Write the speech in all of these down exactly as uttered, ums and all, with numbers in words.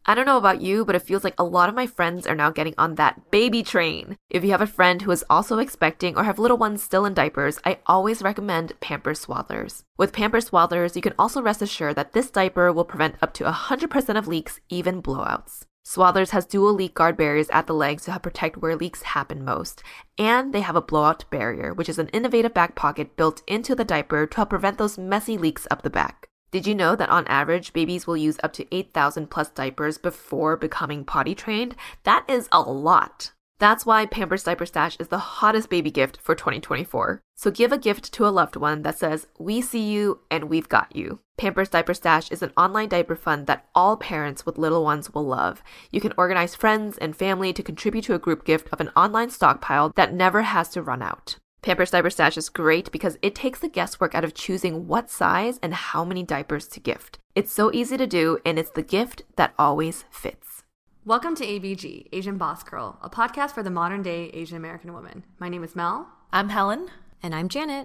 I don't know about you, but it feels like a lot of my friends are now getting on that baby train. If you have a friend who is also expecting or have little ones still in diapers, I always recommend Pampers Swaddlers. With Pampers Swaddlers, you can also rest assured that this diaper will prevent up to one hundred percent of leaks, even blowouts. Swaddlers has dual leak guard barriers at the legs to help protect where leaks happen most. And they have a blowout barrier, which is an innovative back pocket built into the diaper to help prevent those messy leaks up the back. Did you know that on average, babies will use up to eight thousand plus diapers before becoming potty trained? That is a lot. That's why Pampers Diaper Stash is the hottest baby gift for twenty twenty-four. So give a gift to a loved one that says, "We see you and we've got you." Pampers Diaper Stash is an online diaper fund that all parents with little ones will love. You can organize friends and family to contribute to a group gift of an online stockpile that never has to run out. Pampers Diaper Stash is great because it takes the guesswork out of choosing what size and how many diapers to gift. It's so easy to do, and it's the gift that always fits. Welcome to A B G, Asian Boss Girl, a podcast for the modern-day Asian American woman. My name is Mel. I'm Helen. And I'm Janet.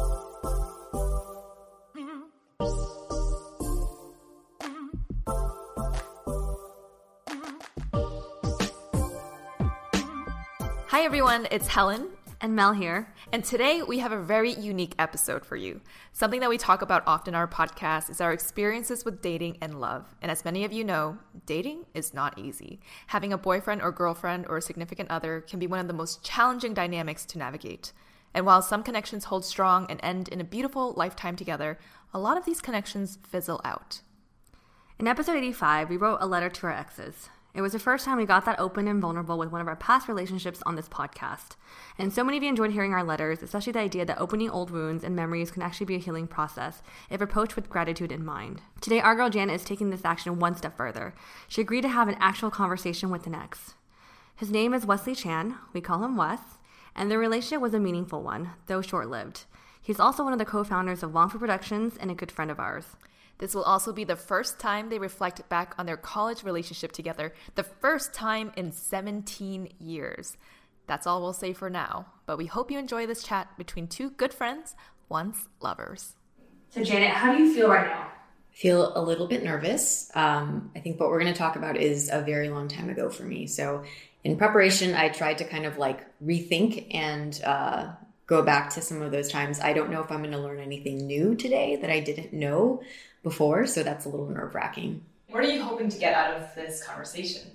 Hi everyone, it's Helen. And Mel here. And today we have a very unique episode for you. Something that we talk about often on our podcast is our experiences with dating and love. And as many of you know, dating is not easy. Having a boyfriend or girlfriend or a significant other can be one of the most challenging dynamics to navigate. And while some connections hold strong and end in a beautiful lifetime together, a lot of these connections fizzle out. In episode eighty-five, we wrote a letter to our exes. It was the first time we got that open and vulnerable with one of our past relationships on this podcast. And so many of you enjoyed hearing our letters, especially the idea that opening old wounds and memories can actually be a healing process if approached with gratitude in mind. Today, our girl Janet is taking this action one step further. She agreed to have an actual conversation with an ex. His name is Wesley Chan. We call him Wes. And their relationship was a meaningful one, though short-lived. He's also one of the co-founders of Longfoot Productions and a good friend of ours. This will also be the first time they reflect back on their college relationship together, the first time in seventeen years. That's all we'll say for now, but we hope you enjoy this chat between two good friends, once lovers. So Janet, how do you feel right now? I feel a little bit nervous. Um, I think what we're going to talk about is a very long time ago for me. So in preparation, I tried to kind of like rethink and uh, go back to some of those times. I don't know if I'm going to learn anything new today that I didn't know before, so that's a little nerve-wracking. What are you hoping to get out of this conversation?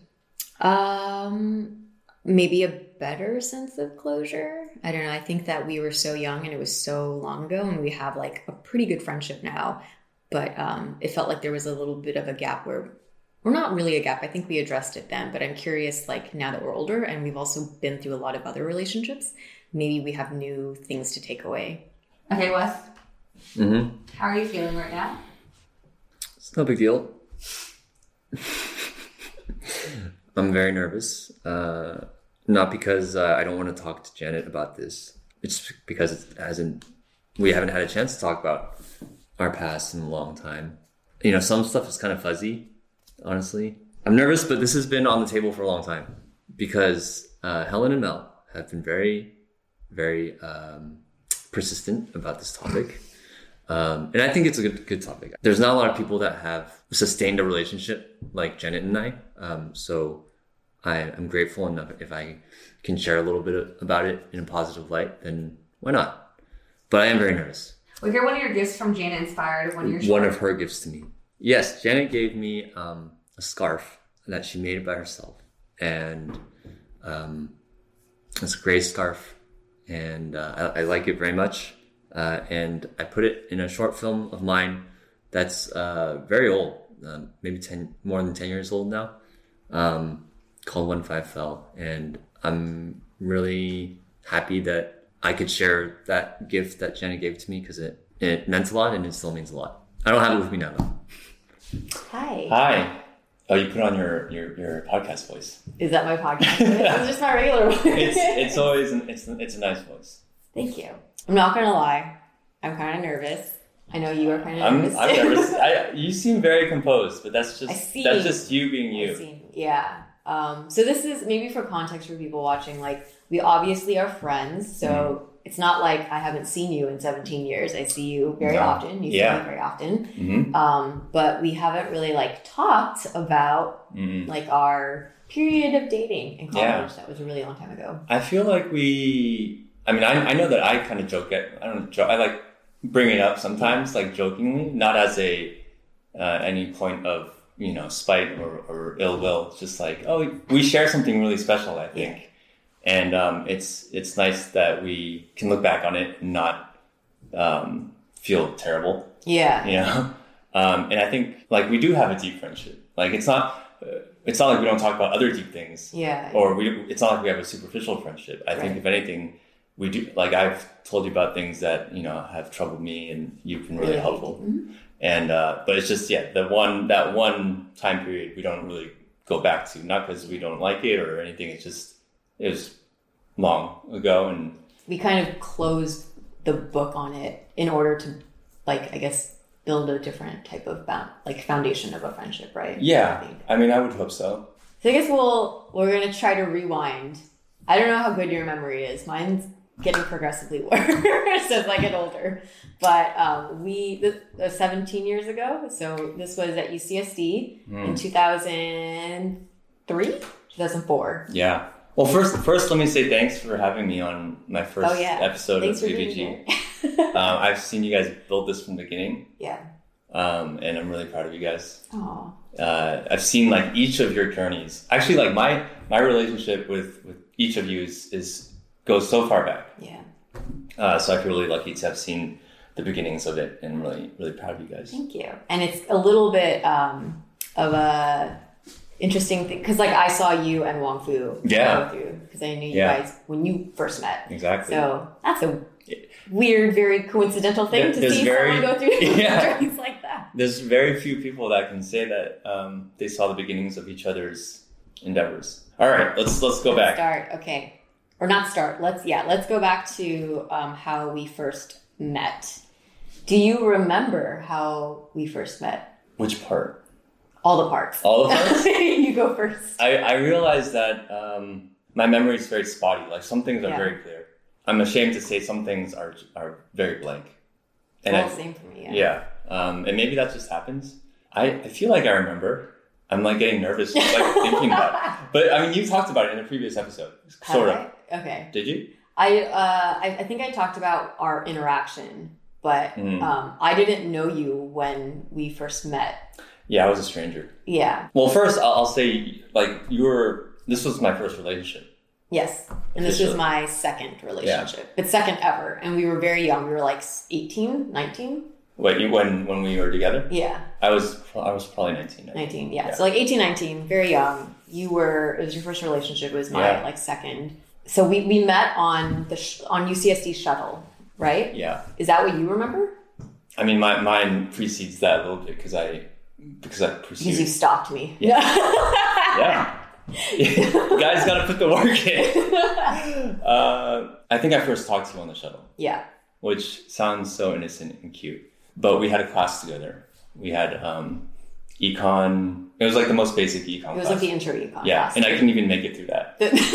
Um, maybe a better sense of closure. I don't know. I think that we were so young and it was so long ago, and we have like a pretty good friendship now, but um, it felt like there was a little bit of a gap where we're not really a gap. I think we addressed it then, but I'm curious, like now that we're older and we've also been through a lot of other relationships, maybe we have new things to take away. Okay, Wes. Mm-hmm. How are you feeling right now? It's no big deal. I'm very nervous. Uh, not because uh, I don't want to talk to Janet about this. It's because it hasn't. We haven't had a chance to talk about our past in a long time. You know, some stuff is kind of fuzzy, honestly. I'm nervous, but this has been on the table for a long time because uh, Helen and Mel have been very, very um, persistent about this topic. Um, and I think it's a good, good topic. There's not a lot of people that have sustained a relationship like Janet and I. Um, so I, I'm grateful enough if I can share a little bit about it in a positive light, then why not? But I am very nervous. Was there one of your gifts from Janet inspired of one of your shows? One of her gifts to me. Yes, Janet gave me um, a scarf that she made by herself. And um, it's a gray scarf. And uh, I, I like it very much. Uh, and I put it in a short film of mine that's uh, very old, um, maybe ten, more than ten years old now, um, called When Five Fell. And I'm really happy that I could share that gift that Jenna gave to me because it, it meant a lot and it still means a lot. I don't have it with me now, though. Hi. Hi. Oh, you put on your, your, your podcast voice. Is that my podcast voice? It's just my regular voice. It's, it's always, an, it's, it's a nice voice. Thank you. I'm not going to lie. I'm kind of nervous. I know you are kind of I'm, nervous. I'm nervous. I, you seem very composed, but that's I just see. that's just you being you. I see. Yeah. Um, so this is maybe for context for people watching. Like, we obviously are friends, so mm. it's not like I haven't seen you in seventeen years. I see you very No. often. You Yeah. see me very often. Mm-hmm. Um, but we haven't really like talked about Mm-hmm. like our period of dating in college. Yeah. That was a really long time ago. I feel like we. I mean, I, I know that I kind of joke at. I don't joke. I like bring it up sometimes, like jokingly, not as a uh, any point of you know spite or, or ill will. It's just like, oh, we share something really special, I think, Yeah. and um, it's it's nice that we can look back on it and not um, feel terrible. Yeah. You know, um, and I think like we do have a deep friendship. Like it's not. Uh, it's not like we don't talk about other deep things. Yeah. Or we. It's not like we have a superficial friendship. I think Right. if anything, we do. Like I've told you about things that you know have troubled me, and you've been really Really helpful. Mhm. And uh, but it's just yeah, the one that one time period we don't really go back to, not because we don't like it or anything. It's just it was long ago, and We kind of closed the book on it in order to, like, I guess, build a different type of bound, like foundation of a friendship, right? I yeah. think. I mean, I would hope so. So I guess we'll we're gonna try to rewind. I don't know how good your memory is. Mine's getting progressively worse as I get older. But um, we this was seventeen years ago. So this was at U C S D in two thousand three, two thousand four. Yeah. Well, first, first, let me say thanks for having me on my first Oh yeah, episode Thanks of for B B being G. here. um, I've seen you guys build this from the beginning, Yeah. um, and I'm really proud of you guys. Oh. Uh, I've seen like each of your journeys. Actually, like my my relationship with with each of you is, is goes so far back. Yeah. Uh, so I feel really lucky to have seen the beginnings of it, and I'm really really proud of you guys. Thank you. And it's a little bit um, of a interesting thing because, like, I saw you and Wong Fu Yeah. go through because I knew you Yeah. guys when you first met. Exactly. So that's a weird, very coincidental thing There- to there's see very- someone go through Yeah. journeys like that. There's very few people that can say that um, they saw the beginnings of each other's endeavors. All right, let's let's go back. Start, okay, or not start. Let's yeah, let's go back to um, how we first met. Do you remember how we first met? Which part? All the parts. All the parts? You go first. I, I realized that um, my memory is very spotty. Like some things are Yeah. very clear. I'm ashamed to say some things are are very blank. And well, I, same for me. Yeah. yeah, um, and maybe that just happens. I, I feel like I remember. I'm like getting nervous just like thinking about it. But I mean, you talked about it in a previous episode, Have sort I? of. Okay. Did you? I, uh, I I think I talked about our interaction, but Mm. um, I didn't know you when we first met. Yeah, I was a stranger. Yeah. Well, first I'll, I'll say like you were. This was my first relationship. Yes. And this was Officially. my second relationship, but second ever. And we were very young. We were like eighteen, nineteen. Wait, you, when when we were together? Yeah. I was pro- I was probably nineteen. nineteen. Yeah. Yeah. So like eighteen, nineteen, very young. You were, it was your first relationship. It was my Yeah. like second. So we, we met on the, sh- on U C S D shuttle, right? Yeah. Is that what you remember? I mean, my mine precedes that a little bit because I because I Because you pursued. stalked me. Yeah. Yeah. Guys, gotta put the work in. Uh, I think I first talked to you on the shuttle, Yeah. which sounds so innocent and cute. But we had a class together. We had um, econ. It was like the most basic econ It was class. like the intro econ yeah, class. and I couldn't even make it through that.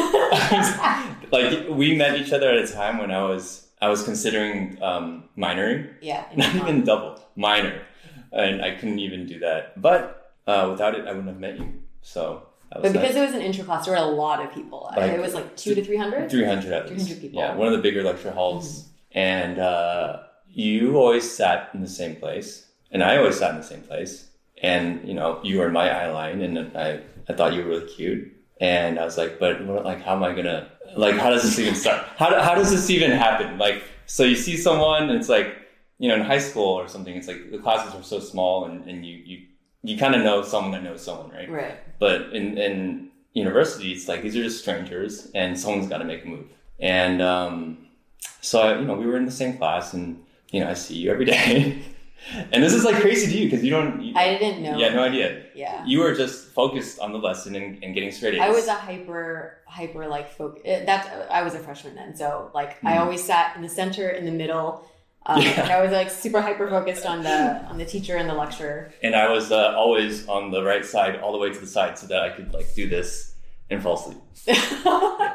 Like we met each other at a time when I was I was considering um, minoring. yeah. in Not econ. even double, minor. And I couldn't even do that. But uh, without it, I wouldn't have met you. So that was But because nice. it was an intro class, there were a lot of people. Like, it was like two to three hundred. three hundred at least. three hundred people. Yeah, one of the bigger lecture halls. Mm-hmm. And uh, you always sat in the same place. And I always sat in the same place. And, you know, you were in my eye line. And I, I thought you were really cute. And I was like, but what, like, how am I going to, like, how does this even start? How, do, how does this even happen? Like, so you see someone and it's like, you know, in high school or something, it's like the classes are so small and, and you, you, you kind of know someone that knows someone, right? Right. But in, in university, it's like, these are just strangers and someone's got to make a move. And um, so, I, you know, we were in the same class and, you know, I see you every day. And this is like crazy to you because you don't... You, I didn't know. Yeah, no idea. Yeah. You were just focused on the lesson and, and getting straight A's. I was a hyper, hyper like focus. That I was a freshman then, so like I Mhm. always sat in the center, in the middle. Um, Yeah. and I was like super hyper focused on the on the teacher and the lecturer. And I was uh, always on the right side, all the way to the side, so that I could like do this and fall asleep.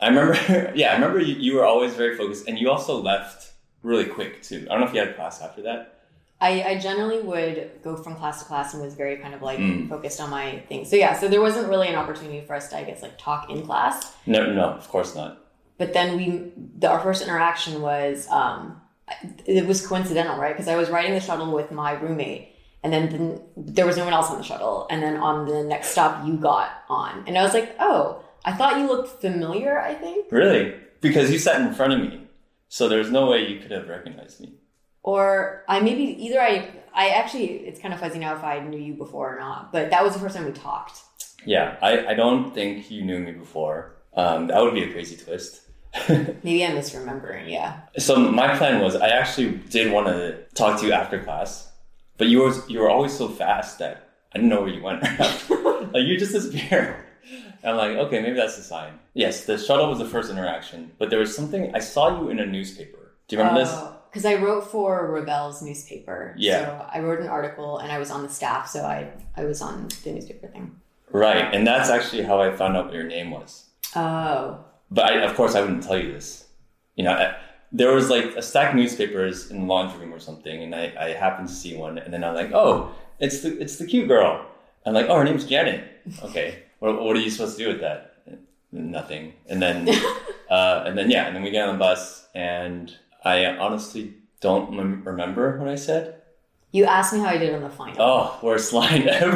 I remember, yeah, I remember you, you were always very focused, and you also left really quick too. I don't know if you had a class after that. I, I generally would go from class to class and was very kind of like Mm. focused on my thing. So yeah, so there wasn't really an opportunity for us to, I guess, like talk in class. No, no, of course not. But then we, the, our first interaction was, um, it was coincidental, right? Because I was riding the shuttle with my roommate, and then the, there was no one else on the shuttle. And then on the next stop, you got on, and I was like, oh, I thought you looked familiar. I think. Really? Because you sat in front of me, so there's no way you could have recognized me. Or I maybe either I I actually it's kind of fuzzy now if I knew you before or not, but that was the first time we talked. Yeah, I, I don't think you knew me before. Um, that would be a crazy twist. Maybe I'm misremembering, yeah. So my plan was I actually did want to talk to you after class, but you were you were always so fast that I didn't know where you went. Like you just disappeared. And I'm like, okay, maybe that's a sign. Yes, the shuttle was the first interaction, but there was something I saw you in a newspaper. Do you remember uh, this? Because I wrote for Rebel's newspaper. Yeah. So I wrote an article and I was on the staff, so I, I was on the newspaper thing. Right, and that's actually how I found out what your name was. Oh. But I, of course, I wouldn't tell you this. You know, I, there was like a stack of newspapers in the laundry room or something, and I, I happened to see one, and then I'm like, oh, it's the it's the cute girl. I'm like, oh, her name's Janet. Okay, what what are you supposed to do with that? Nothing. And then, uh, and then yeah, and then we get on the bus, and I honestly don't mem- remember what I said. You asked me how I did on the final. Oh, worst line ever.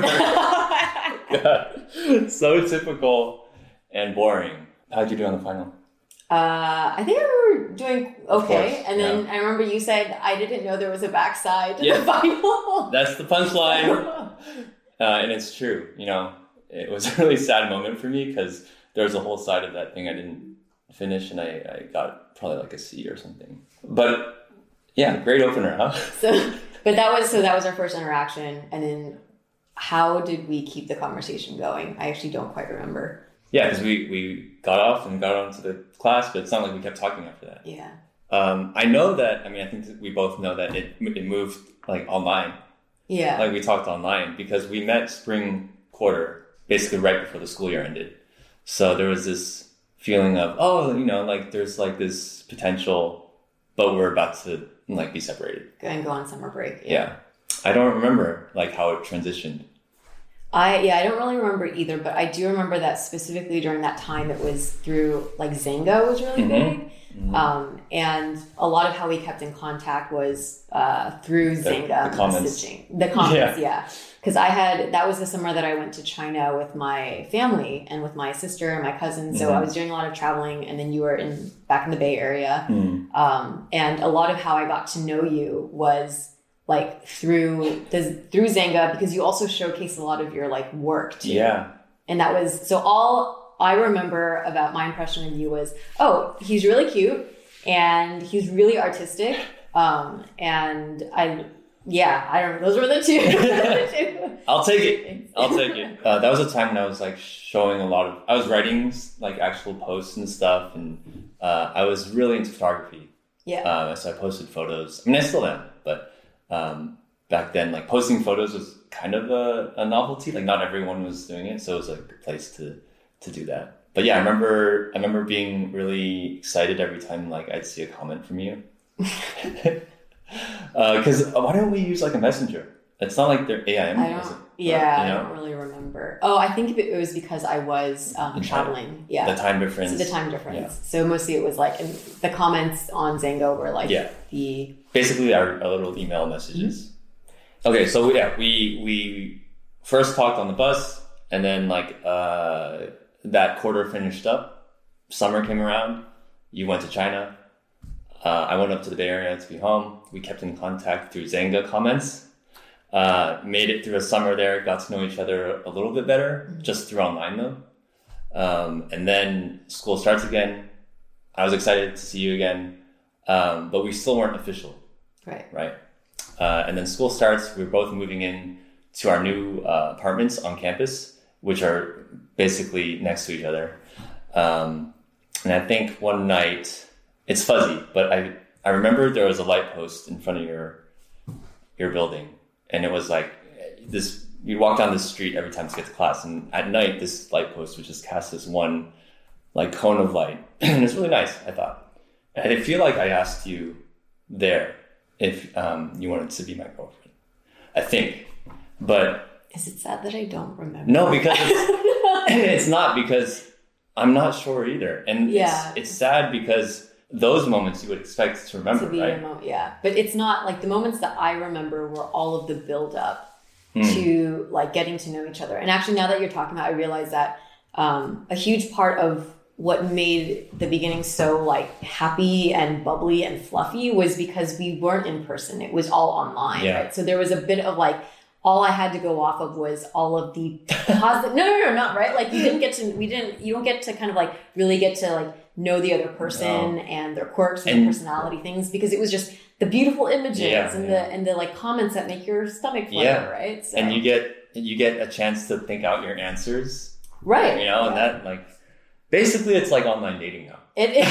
God. So typical and boring. How'd you do on the final? Uh, I think I remember doing okay. course, And then yeah. I remember you said, I didn't know there was a backside to Yeah. the final. That's the punchline. Uh, and it's true. You know, it was a really sad moment for me because there was a whole side of that thing I didn't finish, and I, I got probably like a C or something. But yeah, great opener, huh? So, but that was, so that was our first interaction. And then how did we keep the conversation going? I actually don't quite remember. Yeah, because we, we got off and got on to the class, but it's not like we kept talking after that. Yeah. Um, I know that, I mean, I think that we both know that it it moved like online. Yeah. Like we talked online because we met spring quarter, basically right before the school year ended. So there was this feeling of, oh, you know, like there's like this potential, but we're about to like be separated. Go and go on summer break. Yeah. I don't remember like how it transitioned. I, yeah, I don't really remember either, but I do remember that specifically during that time it was through, like, Zynga was really Mhm. big. Mhm. Um, and a lot of how we kept in contact was uh, through The- Zynga the comments. messaging. The comments, Yeah. yeah. Because I had, that was the summer that I went to China with my family and with my sister and my cousin. So Mhm. I was doing a lot of traveling, and then you were in back in the Bay Area. Mm. Um, and a lot of how I got to know you was like through the, through Zynga, because you also showcased a lot of your like work too. Yeah. And that was, so all I remember about my impression of you was, oh, he's really cute and he's really artistic. Um, and I, yeah, I don't know. Those were the two. I'll take it. I'll take it. Uh, that was a time when I was like showing a lot of, I was writing like actual posts and stuff, and uh, I was really into photography. Yeah. Uh, so I posted photos. I mean, I still am, but um, back then, like posting photos was kind of a, a novelty. Like not everyone was doing it, so it was like a good place to to do that. But yeah, I remember I remember being really excited every time like I'd see a comment from you. Because uh, why don't we use like a messenger? It's not like they're A I M. I is don't, it? yeah, you know? I don't really remember. Oh, I think it was because I was um, In China. traveling. Yeah. The time difference. So the time difference. Yeah. So mostly it was like, and the comments on Zynga were like Yeah. the, Basically, our, our little email messages. Mm-hmm. Okay, so yeah, we we first talked on the bus, and then like uh, that quarter finished up. Summer came around. You went to China. Uh, I went up to the Bay Area to be home. We kept in contact through Zynga comments. Uh, made it through a summer there. Got to know each other a little bit better, mm-hmm. just through online though. Um, and then school starts again. I was excited to see you again, um, but we still weren't official. right. Right. Uh, and then school starts. We're both moving in to our new uh, apartments on campus, which are basically next to each other. Um, and I think one night, it's fuzzy, but I, I remember there was a light post in front of your your building. And it was like this, you'd walk down this street every time to get to class. And at night, this light post would just cast this one like cone of light. And it's really nice, I thought. And I feel like I asked you there if um, you wanted to be my girlfriend. I think. But... Is it sad that I don't remember? No, because it's, it's not, because I'm not sure either. And yeah. it's, it's sad because those moments you would expect to remember, to be right? a moment, yeah. But it's not, like, the moments that I remember were all of the build-up mm. to, like, getting to know each other. And actually, now that you're talking about it, I realize that um, a huge part of what made the beginning so, like, happy and bubbly and fluffy was because we weren't in person. It was all online, yeah. right? So there was a bit of, like, all I had to go off of was all of the positive. No, no, no, not right. Like, you didn't get to, we didn't, you don't get to kind of, like, really get to, like, know the other person no. and their quirks and, and their personality things, because it was just the beautiful images yeah, and yeah. the, and the, like, comments that make your stomach flutter, yeah. right? So. And you get, you get a chance to think out your answers. Right. You know, yeah. and that, like, basically it's like online dating now. It is.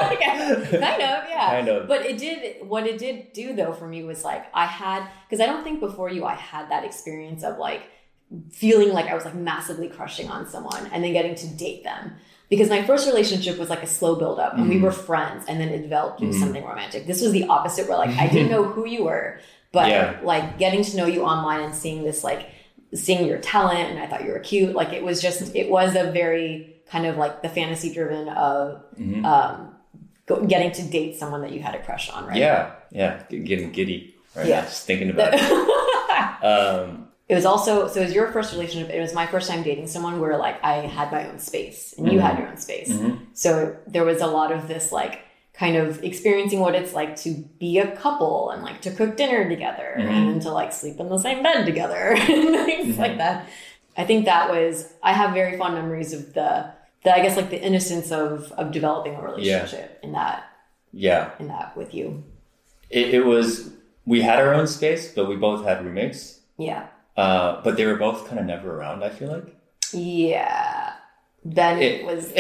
kind of, yeah. Kind of. But it did, what it did do though for me was, like, I had, because I don't think before you I had that experience of, like, feeling like I was, like, massively crushing on someone and then getting to date them. Because my first relationship was, like, a slow build up and mm-hmm. we were friends, and then it developed into mm-hmm. something romantic. This was the opposite, where, like, I didn't know who you were, but yeah. like getting to know you online and seeing this, like, seeing your talent, and I thought you were cute. Like, it was just, it was a very kind of, like, the fantasy driven of mm-hmm. um, go, getting to date someone that you had a crush on, right? Yeah, yeah, getting giddy right yeah. now, just thinking about it. Um, It was also, so it was your first relationship. It was my first time dating someone where, like, I had my own space and mm-hmm. you had your own space. Mm-hmm. So there was a lot of this, like, kind of experiencing what it's like to be a couple and, like, to cook dinner together mm-hmm. and to, like, sleep in the same bed together and things mm-hmm. like that. I think that was, I have very fond memories of the, the I guess, like, the innocence of, of developing a relationship yeah. in that, yeah, in that with you. It, it was, we had our own space, but we both had roommates. Yeah. Uh, but they were both kind of never around, I feel like. Yeah. Ben it, was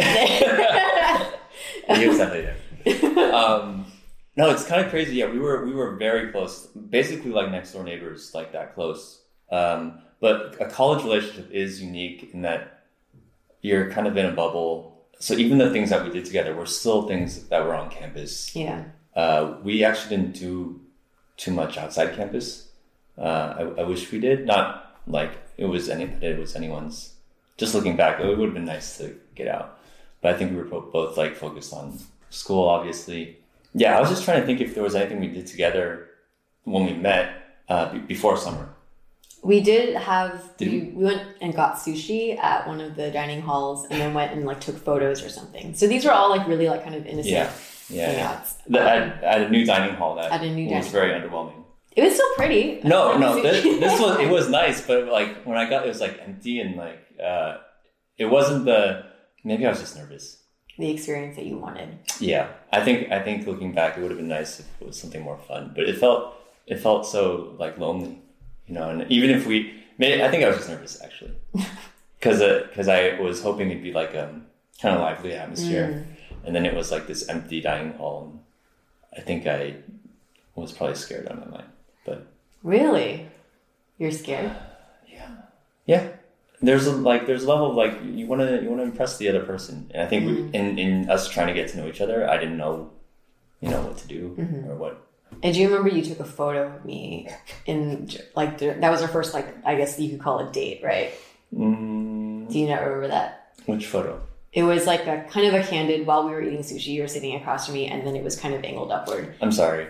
he was definitely there. Um, no, it's kind of crazy. Yeah, we were we were very close. Basically, like, next door neighbors, like, that close. Um, but a college relationship is unique in that you're kind of in a bubble. So even the things that we did together were still things that were on campus. Yeah. Uh, we actually didn't do too much outside campus. Uh, I, I wish we did. Not like it was any it was anyone's. Just looking back, it would have been nice to get out. But I think we were both, like, focused on school, obviously. Yeah, I was just trying to think if there was anything we did together when we met uh, b- before summer. We did have did we, we? we went and got sushi at one of the dining halls, and then went and, like, took photos or something. So these were all, like, really, like, kind of innocent. Yeah, yeah. yeah. The, um, at, at a new dining hall that at a new was dining very hall. underwhelming. It was still pretty. No, no, this, this was, it was nice, but, like, when I got, it was, like, empty and, like, uh, it wasn't the, maybe I was just nervous. The experience that you wanted. Yeah. I think, I think looking back, it would have been nice if it was something more fun, but it felt, it felt so, like, lonely, you know, and even if we, maybe, I think I was just nervous, actually. Cause, uh, cause I was hoping it'd be, like, um, kind of lively atmosphere. Mm. And then it was, like, this empty dining hall. And I think I was probably scared out of my mind. But really, you're scared? Yeah, yeah. There's a, like there's a level of, like, you want to you want to impress the other person, and I think mm-hmm. we, in in us trying to get to know each other, I didn't know, you know, what to do mm-hmm. or what. And do you remember you took a photo of me in, like, that was our first, like, I guess you could call it date, right? Mm. Do you not remember that? Which photo? It was, like, a kind of a candid while we were eating sushi. You were sitting across from me, and then it was kind of angled upward. I'm sorry.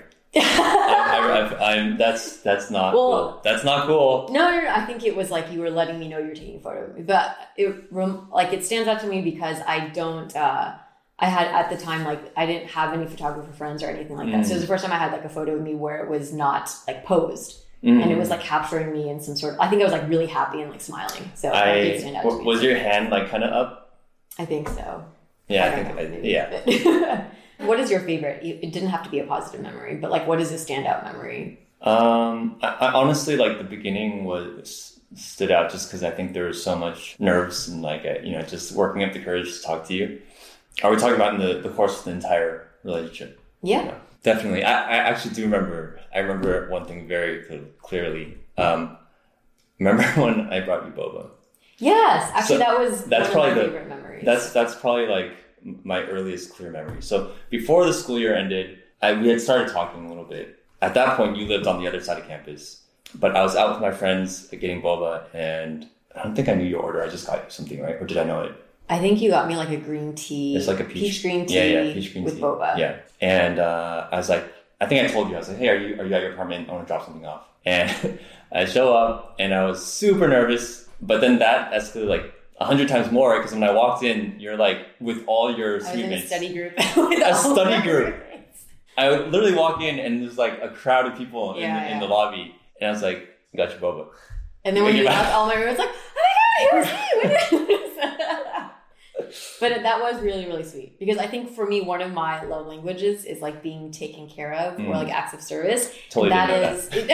I, I, I'm, that's that's not well, cool. That's not cool. No, no, no. I think it was like you were letting me know you're taking a photo of me, but it like it stands out to me because I don't. Uh, I had at the time, like, I didn't have any photographer friends or anything like that. Mm. So it was the first time I had, like, a photo of me where it was not, like, posed, mm. and it was, like, capturing me in some sort of. I think I was, like, really happy and, like, smiling. So I, it did stand out to me. Was your hand, like, kind of up? I think so. Yeah, I, I think. know, I, maybe, yeah. What is your favorite? It didn't have to be a positive memory, but, like, what is a standout memory? Um, I, I honestly, like, the beginning was stood out just because I think there was so much nerves and, like, I, you know, just working up the courage to talk to you. Are we talking about in the, the course of the entire relationship? Yeah, yeah, definitely. I, I actually do remember. I remember one thing very cl- clearly. Um, remember when I brought you boba? Yes, actually, so that was that's one probably of my the, favorite memories. That's that's probably like my earliest clear memory. So before the school year ended, I, we had started talking a little bit. At that point, you lived on the other side of campus, but I was out with my friends getting boba, and I don't think I knew your order. I just got you something, right? Or did I know it? I think you got me like a green tea. It's like a peach, peach green tea. Yeah, yeah, peach green with tea. boba. Yeah, and uh, I was like, I think I told you, I was like, hey, are you are you at your apartment? I want to drop something off. And I show up, and I was super nervous. But then that escalated like a hundred times more, because when I walked in, you're like with all your I was suite in a mates. study group. A study group. I would literally walk in, and there's like a crowd of people in, Yeah, the, yeah. in the lobby, and I was like, got your boba. And then when Take you it back. left, all my roommates like, oh my god, it was me. But that was really, really sweet, because I think for me, one of my love languages is like being taken care of, Mm. or like acts of service. Totally And didn't know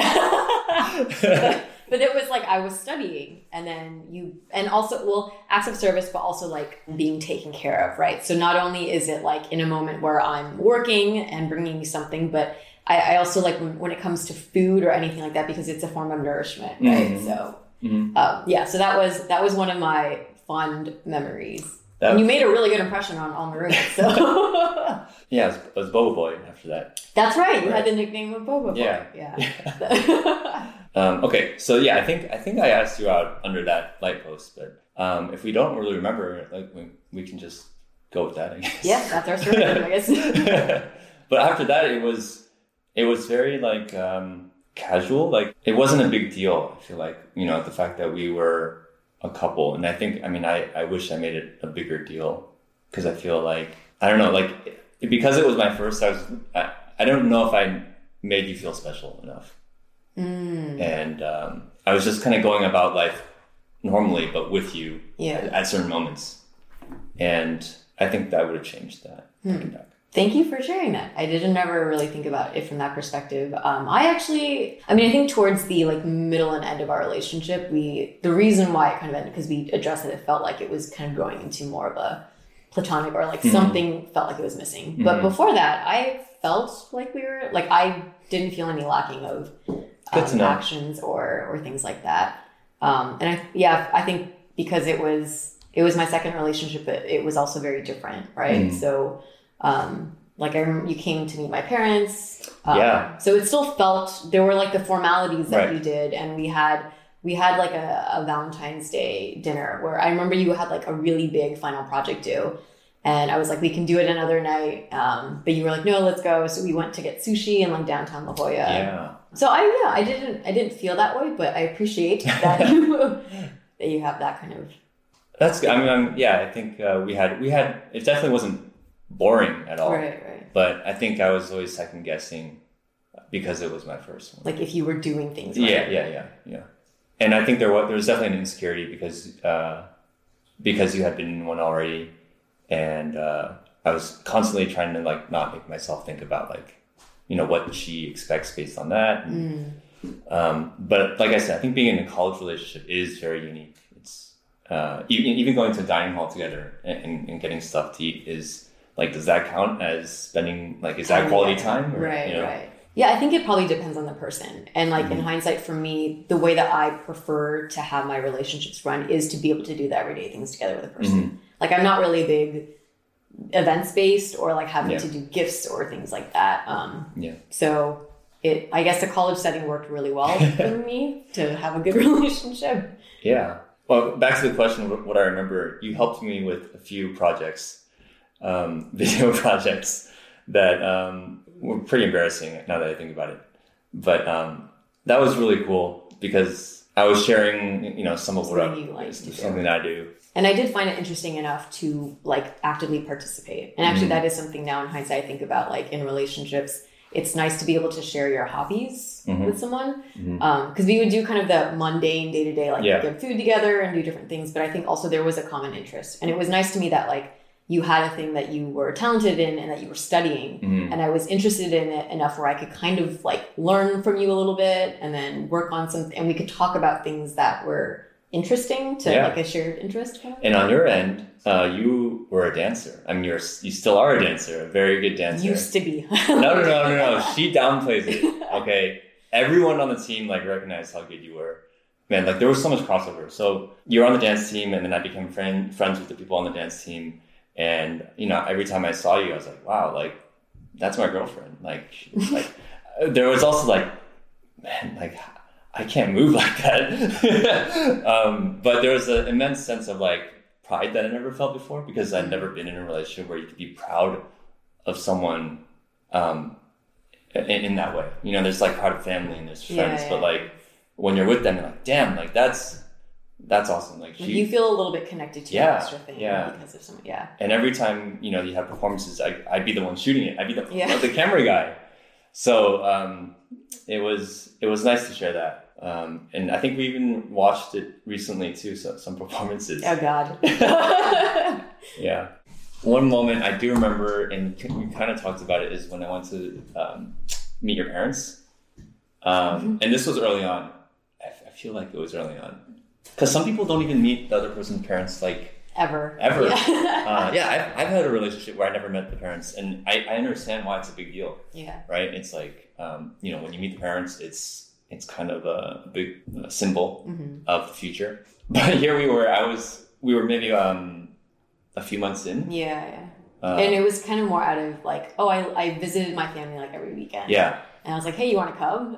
that is, but, but it was like I was studying, and then you, and also, well, acts of service, but also like being taken care of, right? So not only is it like in a moment where I'm working and bringing you something, but I, I also like when, when it comes to food or anything like that, because it's a form of nourishment, right? Mhm. So Mm-hmm. um, yeah, so that was that was one of my fond memories. That- And you made a really good impression on all my roommates. So Yeah, it was, it was Boba Boy after that. that's right. You Right. had the nickname of Boba Boy. Yeah. Yeah. Um, okay, so yeah, I think I think I asked you out under that light post, but um, if we don't really remember, like we, we can just go with that, I guess. Yeah, that's our story, I guess. But after that, it was it was very like um, casual. Like it wasn't a big deal. I feel like, you know, the fact that we were a couple, and I think I mean I, I wish I made it a bigger deal, because I feel like I don't know, like because it was my first. I was I, I don't know if I made you feel special enough, Mm, and um, I was just kind of going about life normally, but with you yeah. at, at certain moments, and I think that would have changed that. Looking back. Thank you for sharing that. I didn't ever really think about it from that perspective. Um, I actually, I mean, I think towards the like middle and end of our relationship, we, the reason why it kind of ended, because we addressed it, it felt like it was kind of going into more of a platonic, or like Mhm. something felt like it was missing. But Mhm. before that, I felt like we were, like I didn't feel any lacking of Good to um, know. actions or, or things like that. Um, and I, yeah, I think because it was, it was my second relationship, but it was also very different, right? Mhm. So, um, like I remember you came to meet my parents. Um, Yeah. So it still felt, there were like the formalities that Right. you did, and we had, we had like a, a Valentine's Day dinner where I remember you had like a really big final project due. And I was like, we can do it another night. Um, but you were like, no, let's go. So we went to get sushi in like downtown La Jolla. Yeah. So I, yeah, I didn't, I didn't feel that way, but I appreciate that you, that you have that kind of. That's good. I mean, I'm, yeah, I think uh, we had, we had, it definitely wasn't boring at all. Right, right. But I think I was always second guessing because it was my first one. Like if you were doing things right. Yeah, yeah, yeah, yeah. And I think there was, there was definitely an insecurity because, uh, because you had been in one already. And uh, I was constantly trying to like not make myself think about like, you know, what she expects based on that. And, Mm. Um, but like I said, I think being in a college relationship is very unique. It's uh, even even going to a dining hall together and, and getting stuff to eat is like, does that count as spending like, is that Time quality together. time? Or, Right, you know? right. Yeah, I think it probably depends on the person. And like in Mhm. hindsight, for me, the way that I prefer to have my relationships run is to be able to do the everyday things together with a person. Mhm. Like I'm not really big events based or like having Yeah. to do gifts or things like that. Um, Yeah. So it, I guess the college setting worked really well for me to have a good relationship. Yeah. Well, back to the question of what I remember, you helped me with a few projects, um, video projects that um, were pretty embarrassing now that I think about it. But um, that was really cool because I was sharing, you know, some of what I, Something you like to do. something that I do. And I did find it interesting enough to like actively participate. And actually Mhm. that is something now in hindsight I think about, like in relationships, it's nice to be able to share your hobbies Mhm. with someone. Mhm. Um, cause we would do kind of the mundane day to day, like Yeah. get food together and do different things. But I think also there was a common interest, and it was nice to me that like you had a thing that you were talented in and that you were studying. Mhm. And I was interested in it enough where I could kind of like learn from you a little bit and then work on some, and we could talk about things that were interesting to Yeah. like a shared interest. Kind of. And on your end, uh, you were a dancer. I mean, you're you still are a dancer, a very good dancer. Used to be. no, no, no, no, no. She downplays it. Okay, everyone on the team like recognized how good you were. Man, like there was so much crossover. So you're on the dance team, and then I became friend friends with the people on the dance team, And, you know, every time I saw you, I was like, wow, like, that's my girlfriend. Like, like there was also like, man, like, I can't move like that. um, but there was an immense sense of like pride that I never felt before, because I'd never been in a relationship where you could be proud of someone um, in, in that way. You know, there's like proud of family and there's friends, yeah, yeah. but like when you're with them, you're like, damn, like that's, that's awesome. Like, like she, you feel a little bit connected to yeah, the extra thing yeah. because of some, yeah. And every time, you know, you have performances, I, I'd be the one shooting it. I'd be the, yeah. the camera guy. So um, it was, it was nice to share that. Um, and I think we even watched it recently too, so some performances. Oh God. Yeah. One moment I do remember, and we kind of talked about it, is when I went to um, meet your parents. Um, mm-hmm. And this was early on. I, I feel like it was early on. Because some people don't even meet the other person's parents, like... Ever. Ever. Yeah, uh, yeah I've, I've had a relationship where I never met the parents, and I, I understand why it's a big deal. Yeah. Right? It's like, um, you know, when you meet the parents, it's it's kind of a big uh, symbol mm-hmm. of the future. But here we were, I was, we were maybe um, a few months in. Yeah, yeah. Uh, and it was kind of more out of like, oh, I, I visited my family like every weekend. Yeah. And I was like, hey, you want to come?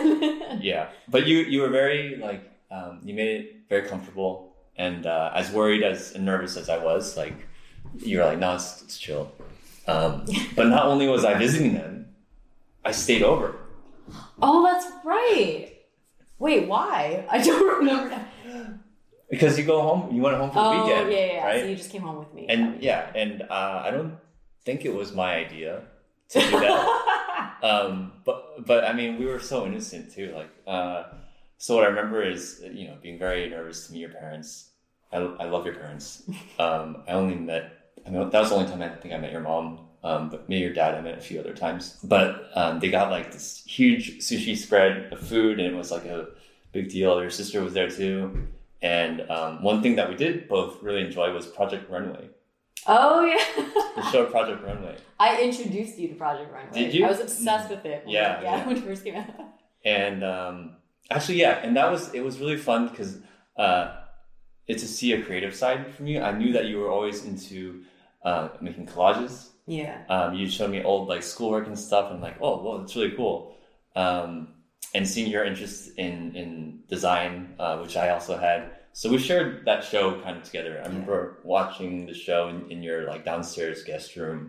Yeah. But you, you were very like, um, you made it very comfortable. And uh, as worried as and nervous as I was, like, you were like, no, it's, it's chill. Um, but not only was I visiting them, I stayed over. Oh, that's right. Wait, why? I don't remember that. Because you go home, you went home for the oh, weekend. Oh, yeah, yeah. Right? So you just came home with me. And yeah, and uh, I don't think it was my idea to do that. um, but, but I mean, we were so innocent too. Like, uh, so what I remember is, you know, being very nervous to meet your parents. I, I love your parents. Um, I only met, I mean, that was the only time I think I met your mom. Um, but me and your dad I met a few other times. But um, they got like this huge sushi spread of food, and it was like a big deal. Your sister was there too. And um, one thing that we did both really enjoy was Project Runway. Oh, yeah. The show Project Runway. I introduced you to Project Runway. Did you? I was obsessed with it. When yeah. yeah, yeah. when it first came out. And um, actually, yeah. And that was, it was really fun because uh, it's to see a creative side from you. I knew that you were always into uh, making collages. Yeah. Um, you showed me old like schoolwork and stuff, and like, oh, well, that's really cool. Um, and seeing your interest in in design, uh, which I also had, so we shared that show kind of together. I remember yeah. watching the show in, in your like downstairs guest room,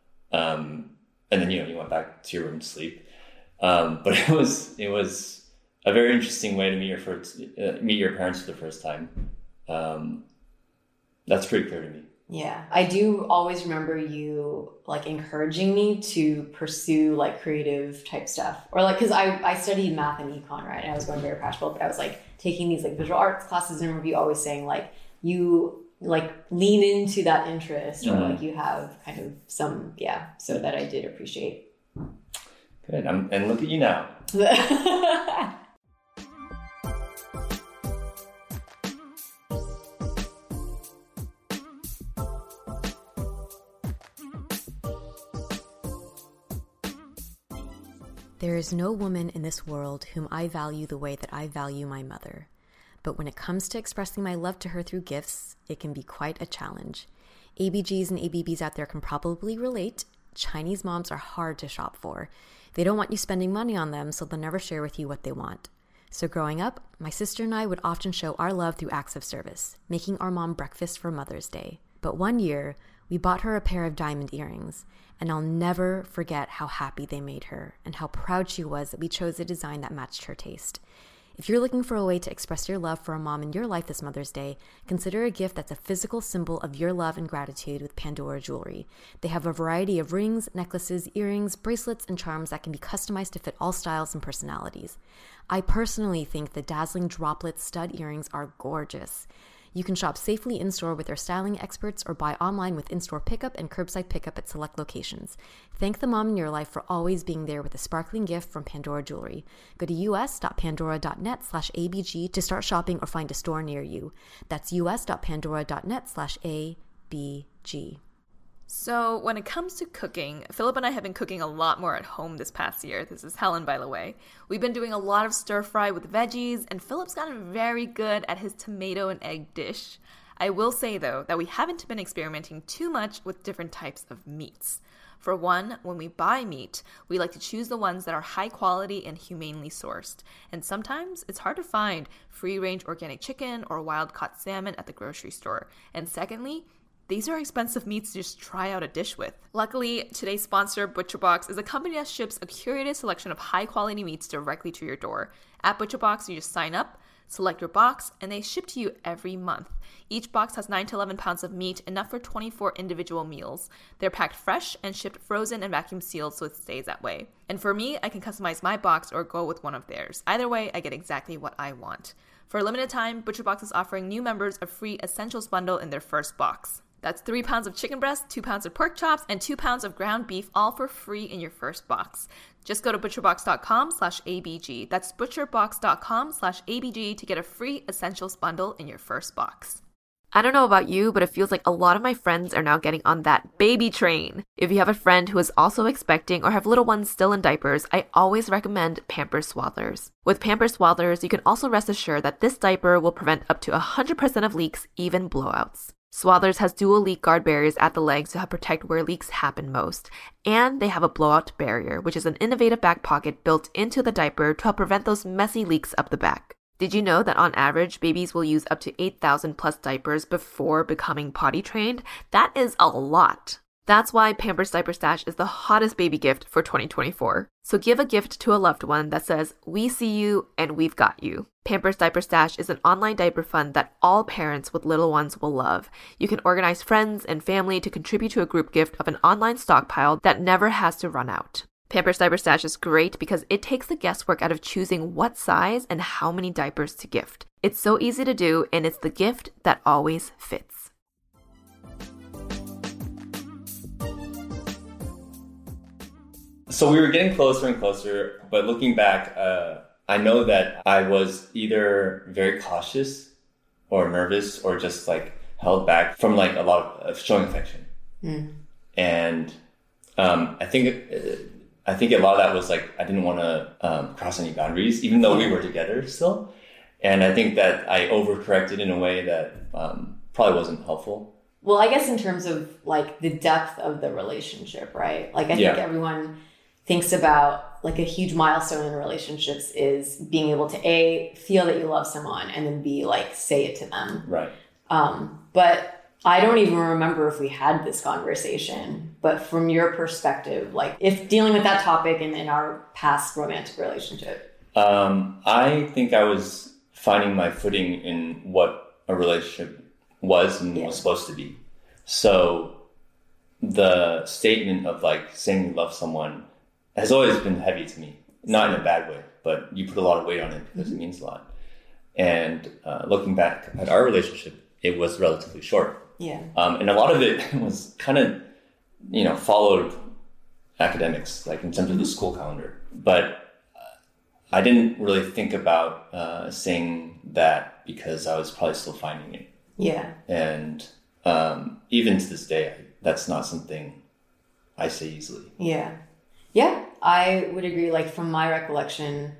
um, and then you know you went back to your room to sleep. Um, but it was it was a very interesting way to meet your first uh, meet your parents for the first time. Um, that's pretty clear to me. Yeah, I do always remember you like encouraging me to pursue like creative type stuff, or like because I, I studied math and econ, right? And I was going very practical, but I was like taking these like visual arts classes, and I remember you always saying like you like lean into that interest, or mm-hmm. like you have kind of some yeah. So that I did appreciate. Good, I'm, and look at you now. There is no woman in this world whom I value the way that I value my mother. But when it comes to expressing my love to her through gifts, it can be quite a challenge. A B Gs and A B Bs out there can probably relate. Chinese moms are hard to shop for. They don't want you spending money on them, so they'll never share with you what they want. So growing up, my sister and I would often show our love through acts of service, making our mom breakfast for Mother's Day. But one year, we bought her a pair of diamond earrings, and I'll never forget how happy they made her and how proud she was that we chose a design that matched her taste. If you're looking for a way to express your love for a mom in your life this Mother's Day, consider a gift that's a physical symbol of your love and gratitude with Pandora Jewelry. They have a variety of rings, necklaces, earrings, bracelets, and charms that can be customized to fit all styles and personalities. I personally think the dazzling droplet stud earrings are gorgeous. You can shop safely in-store with their styling experts or buy online with in-store pickup and curbside pickup at select locations. Thank the mom in your life for always being there with a sparkling gift from Pandora Jewelry. Go to us.pandora.net slash ABG to start shopping or find a store near you. That's us.pandora.net slash ABG. So when it comes to cooking, Philip and I have been cooking a lot more at home this past year. This is Helen, by the way. We've been doing a lot of stir fry with veggies, and Philip's gotten very good at his tomato and egg dish. I will say, though, that we haven't been experimenting too much with different types of meats. For one, when we buy meat, we like to choose the ones that are high quality and humanely sourced. And sometimes it's hard to find free-range organic chicken or wild-caught salmon at the grocery store. And secondly, these are expensive meats to just try out a dish with. Luckily, today's sponsor, ButcherBox, is a company that ships a curated selection of high-quality meats directly to your door. At ButcherBox, you just sign up, select your box, and they ship to you every month. Each box has nine to eleven pounds of meat, enough for twenty-four individual meals. They're packed fresh and shipped frozen and vacuum sealed so it stays that way. And for me, I can customize my box or go with one of theirs. Either way, I get exactly what I want. For a limited time, ButcherBox is offering new members a free Essentials bundle in their first box. That's three pounds of chicken breast, two pounds of pork chops, and two pounds of ground beef, all for free in your first box. Just go to butcherbox.com slash ABG. That's butcherbox.com slash ABG to get a free Essentials bundle in your first box. I don't know about you, but it feels like a lot of my friends are now getting on that baby train. If you have a friend who is also expecting or have little ones still in diapers, I always recommend Pampers Swaddlers. With Pampers Swaddlers, you can also rest assured that this diaper will prevent up to one hundred percent of leaks, even blowouts. Swaddlers has dual leak guard barriers at the legs to help protect where leaks happen most. And they have a blowout barrier, which is an innovative back pocket built into the diaper to help prevent those messy leaks up the back. Did you know that on average, babies will use up to eight thousand plus diapers before becoming potty trained? That is a lot. That's why Pampers Diaper Stash is the hottest baby gift for twenty twenty-four. So give a gift to a loved one that says, "We see you and we've got you." Pampers Diaper Stash is an online diaper fund that all parents with little ones will love. You can organize friends and family to contribute to a group gift of an online stockpile that never has to run out. Pampers Diaper Stash is great because it takes the guesswork out of choosing what size and how many diapers to gift. It's so easy to do, and it's the gift that always fits. So we were getting closer and closer, but looking back, uh, I know that I was either very cautious or nervous or just like held back from like a lot of showing affection. Mm. And um, I think uh, I think a lot of that was like I didn't want to um, cross any boundaries, even though we were together still. And I think that I overcorrected in a way that um, probably wasn't helpful. Well, I guess in terms of like the depth of the relationship, right? Like I yeah. think everyone thinks about like a huge milestone in relationships is being able to A, feel that you love someone, and then B, like say it to them. Right. Um, but I don't even remember if we had this conversation, but from your perspective, like if dealing with that topic in, in our past romantic relationship. Um, I think I was finding my footing in what a relationship was and yeah. was supposed to be. So the statement of like saying you love someone has always been heavy to me, not in a bad way, but you put a lot of weight on it because mm-hmm. it means a lot. And uh, looking back at our relationship, it was relatively short. Yeah. Um, and a lot of it was kind of, you know, followed academics, like in terms of the school calendar. But uh, I didn't really think about uh, saying that because I was probably still finding it. Yeah. And um, even to this day, that's not something I say easily. Yeah. Yeah, I would agree. Like from my recollection,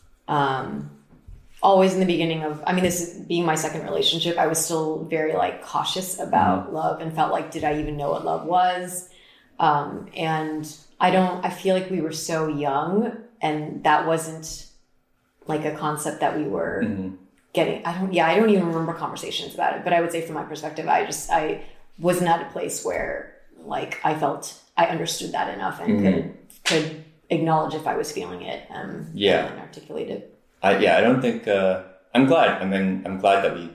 um, always in the beginning of, I mean, this is being my second relationship, I was still very like cautious about mm-hmm. love and felt like, did I even know what love was? Um, and I don't, I feel like we were so young and that wasn't like a concept that we were mm-hmm. getting. I don't, yeah, I don't even remember conversations about it, but I would say from my perspective, I just, I wasn't at a place where like I felt I understood that enough and mm-hmm. could could acknowledge if I was feeling it um, yeah. and articulate it. I, yeah, I don't think, uh, I'm glad. I mean, I'm glad that we,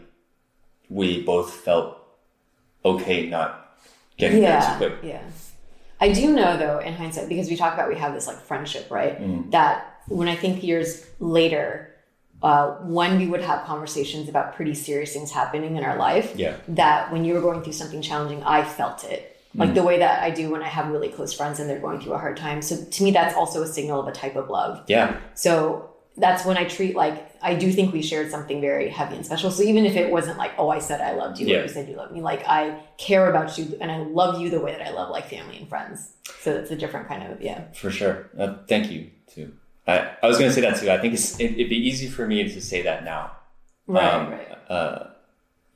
we both felt okay not getting yeah, there too quick. Yeah. I do know though, in hindsight, because we talk about, we have this like friendship, right? Mm. That when I think years later, uh, when we would have conversations about pretty serious things happening in our life, yeah. that when you were going through something challenging, I felt it. Like mm. the way that I do when I have really close friends and they're going through a hard time. So to me, that's also a signal of a type of love. Yeah. So that's when I treat like, I do think we shared something very heavy and special. So even if it wasn't like, oh, I said I loved you, yeah. like you said you loved me, like I care about you and I love you the way that I love like family and friends. So it's a different kind of, yeah. For sure. Uh, thank you too. I, I was going to say that too. I think it's, it, it'd be easy for me to say that now. Right, um, right. Uh,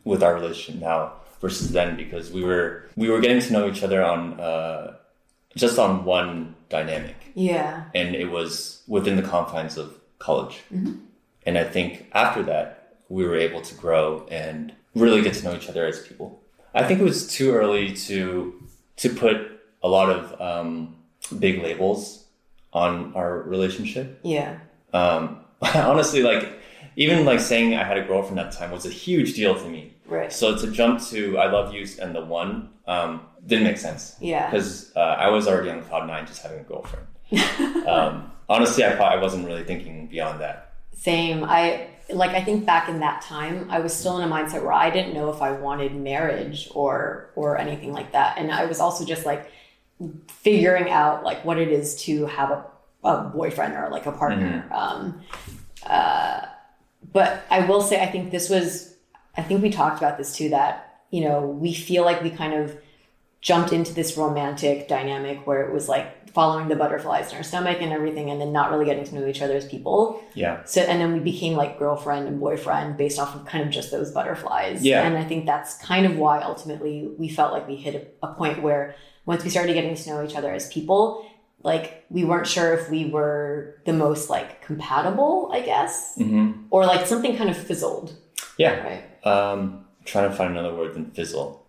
with our relationship now versus then, because we were we were getting to know each other on uh, just on one dynamic. Yeah. And it was within the confines of college. Mm-hmm. And I think after that, we were able to grow and really get to know each other as people. I think it was too early to to put a lot of um, big labels on our relationship. Yeah. Um, honestly, like, even like saying I had a girlfriend at the time was a huge deal to me. Right. So to jump to I love you and the one um, didn't make sense. Yeah. Because uh, I was already on cloud nine just having a girlfriend. um, honestly, I thought I wasn't really thinking beyond that. Same. I like. I think back in that time, I was still in a mindset where I didn't know if I wanted marriage or or anything like that, and I was also just like figuring out like what it is to have a, a boyfriend or like a partner. Mm-hmm. Um, uh, but I will say, I think this was. I think we talked about this too. That you know, we feel like we kind of jumped into this romantic dynamic where it was like following the butterflies in our stomach and everything, and then not really getting to know each other as people. Yeah. So, and then we became like girlfriend and boyfriend based off of kind of just those butterflies. Yeah. And I think that's kind of why ultimately we felt like we hit a, a point where once we started getting to know each other as people, like we weren't sure if we were the most like compatible, I guess, mm-hmm. or like something kind of fizzled. Yeah. Right. Um, I'm trying to find another word than fizzle.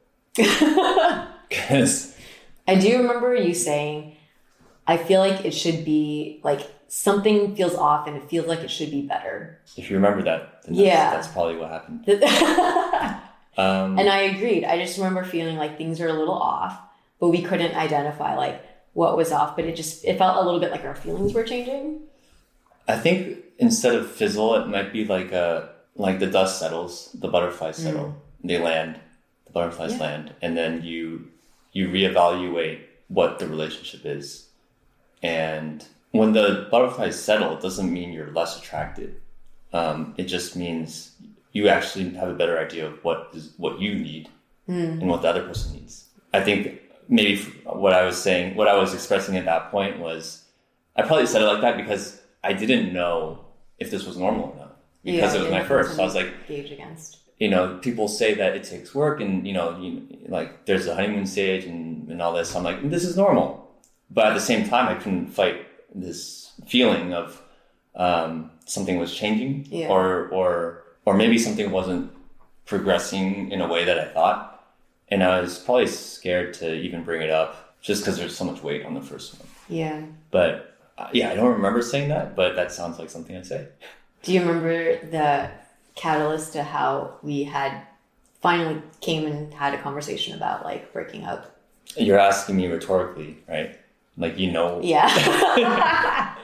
Because I do remember you saying, I feel like it should be like something feels off and it feels like it should be better. If you remember that, then that's, yeah. that's probably what happened. um, and I agreed. I just remember feeling like things are a little off, but we couldn't identify like what was off. But it just, it felt a little bit like our feelings were changing. I think instead of fizzle, it might be like a, like the dust settles, the butterflies settle, mm. they land, the butterflies yeah. land, and then you you reevaluate what the relationship is. And when the butterflies settle, it doesn't mean you're less attracted. Um, it just means you actually have a better idea of what is what you need mm. and what the other person needs. I think maybe what I was saying, what I was expressing at that point was, I probably said it like that because I didn't know if this was normal or not. Because yeah, it was my first. So I was like, gauge against. You know, people say that it takes work and, you know, you, like there's a honeymoon stage and, and all this. So I'm like, this is normal. But at the same time, I couldn't fight this feeling of um, something was changing yeah. or, or, or maybe something wasn't progressing in a way that I thought. And I was probably scared to even bring it up just because there's so much weight on the first one. Yeah. But uh, yeah, I don't remember saying that, but that sounds like something I'd say. Do you remember the catalyst to how we had finally came and had a conversation about like breaking up? You're asking me rhetorically, right? Like, you know. Yeah.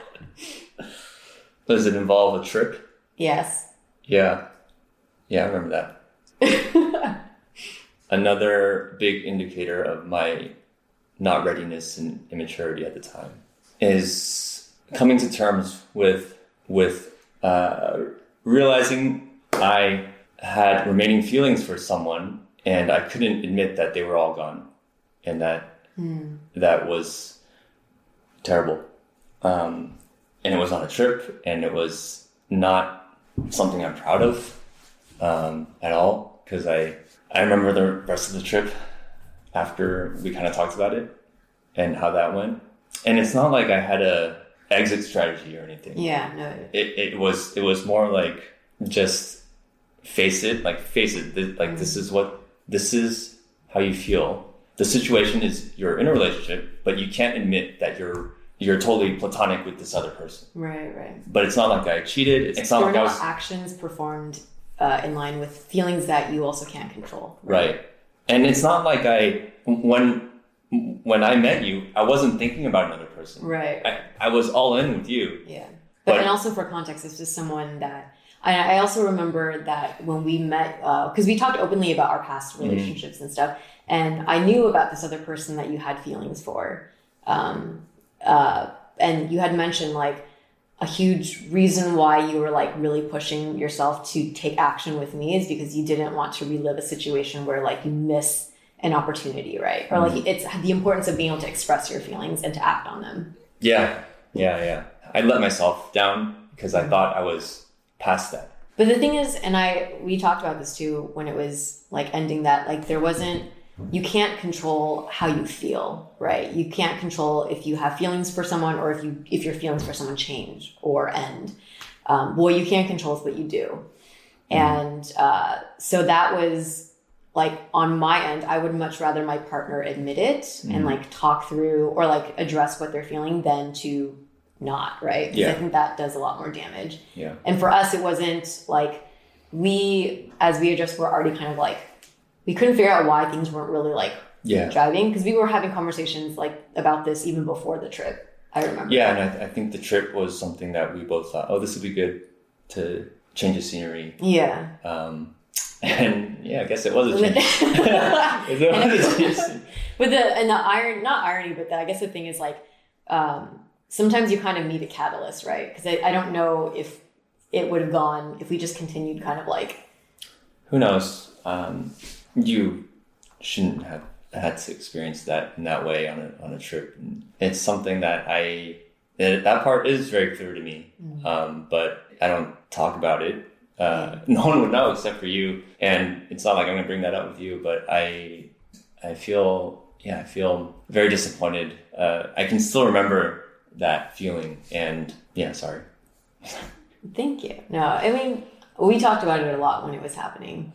Does it involve a trip? Yes. Yeah. Yeah, I remember that. Another big indicator of my not readiness and immaturity at the time is coming to terms with with Uh, realizing I had remaining feelings for someone and I couldn't admit that they were all gone, and that mm. that was terrible. Um, and it was on a trip, and it was not something I'm proud of um, at all, because I, I remember the rest of the trip after we kind of talked about it and how that went. And it's not like I had a exit strategy or anything. Yeah, no. It it was it was more like just face it, like face it. Th- like mm. this is what this is how you feel. The situation is you're in a relationship, but you can't admit that you're you're totally platonic with this other person. Right, right. But it's not like I cheated. It's, it's not there like are I was actions performed uh, in line with feelings that you also can't control. Right? right. And it's not like I when. When I met you, I wasn't thinking about another person. Right. I, I was all in with you. Yeah. But, but and also for context, this is someone that I, I also remember that when we met, because uh, we talked openly about our past relationships mm-hmm. and stuff, and I knew about this other person that you had feelings for, um, uh, and you had mentioned like a huge reason why you were like really pushing yourself to take action with me is because you didn't want to relive a situation where like you miss an opportunity, right? Or like it's the importance of being able to express your feelings and to act on them. Yeah, yeah, yeah. I let myself down because I thought I was past that. But the thing is, and I we talked about this too when it was like ending, that like there wasn't, you can't control how you feel, right? You can't control if you have feelings for someone or if you if your feelings for someone change or end. Um, what you can't control is what you do. And uh, so that was like on my end, I would much rather my partner admit it mm. and like talk through or like address what they're feeling than to not, right? Because yeah. I think that does a lot more damage. Yeah. And for us, it wasn't like we, as we addressed, were already kind of like, we couldn't figure out why things weren't really like yeah. driving, because we were having conversations like about this even before the trip. I remember. Yeah, and I, th- I think the trip was something that we both thought, oh, this would be good to change the scenery. Yeah. Um, and yeah, I guess it was a change. it was a change. But the and the iron, not irony, but the, I guess the thing is like, um, sometimes you kind of need a catalyst, right? Because I, I don't know if it would have gone if we just continued kind of like. Who knows? Um, you shouldn't have had to experience that in that way on a on a trip. And it's something that I it, that part is very clear to me, mm-hmm. um, but I don't talk about it. Uh, mm-hmm. No one would know except for you, and it's not like I'm going to bring that up with you. But I I feel yeah I feel very disappointed. Uh, I can still remember that feeling, and yeah, sorry. Thank you. No, I mean, we talked about it a lot when it was happening.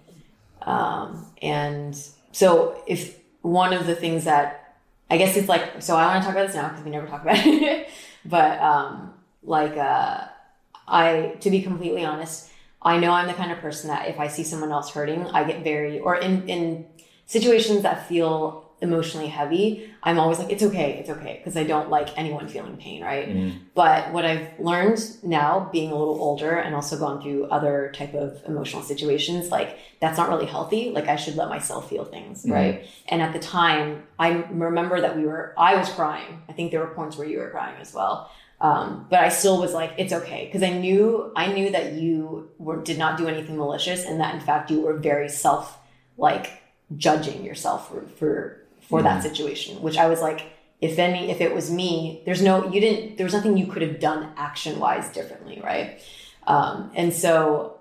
Um, and so if one of the things that I guess it's like, so I want to talk about this now because we never talk about it, but, um, like, uh, I, to be completely honest, I know I'm the kind of person that if I see someone else hurting, I get very, or in, in situations that feel emotionally heavy, I'm always like, it's okay, it's okay. Because I don't like anyone feeling pain, right? Mm. But what I've learned now, being a little older and also gone through other type of emotional situations, like that's not really healthy. Like I should let myself feel things, mm. right? And at the time, I remember that we were, I was crying. I think there were points where you were crying as well. Um, but I still was like, it's okay. Because I knew, I knew that you were, did not do anything malicious and that in fact you were very self, like judging yourself for, for for mm-hmm. that situation, which I was like, if any, if it was me, there's no, you didn't, there was nothing you could have done action wise differently. Right. Um, and so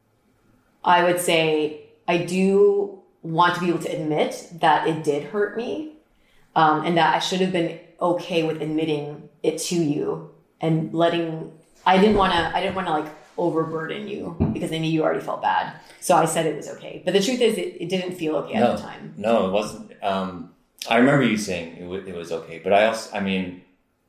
I would say, I do want to be able to admit that it did hurt me. Um, and that I should have been okay with admitting it to you and letting, I didn't want to, I didn't want to like overburden you because I knew you already felt bad. So I said it was okay. But the truth is it, it didn't feel okay no, at the time. No, it wasn't. Um, I remember you saying it, w- it was okay, but I also, I mean,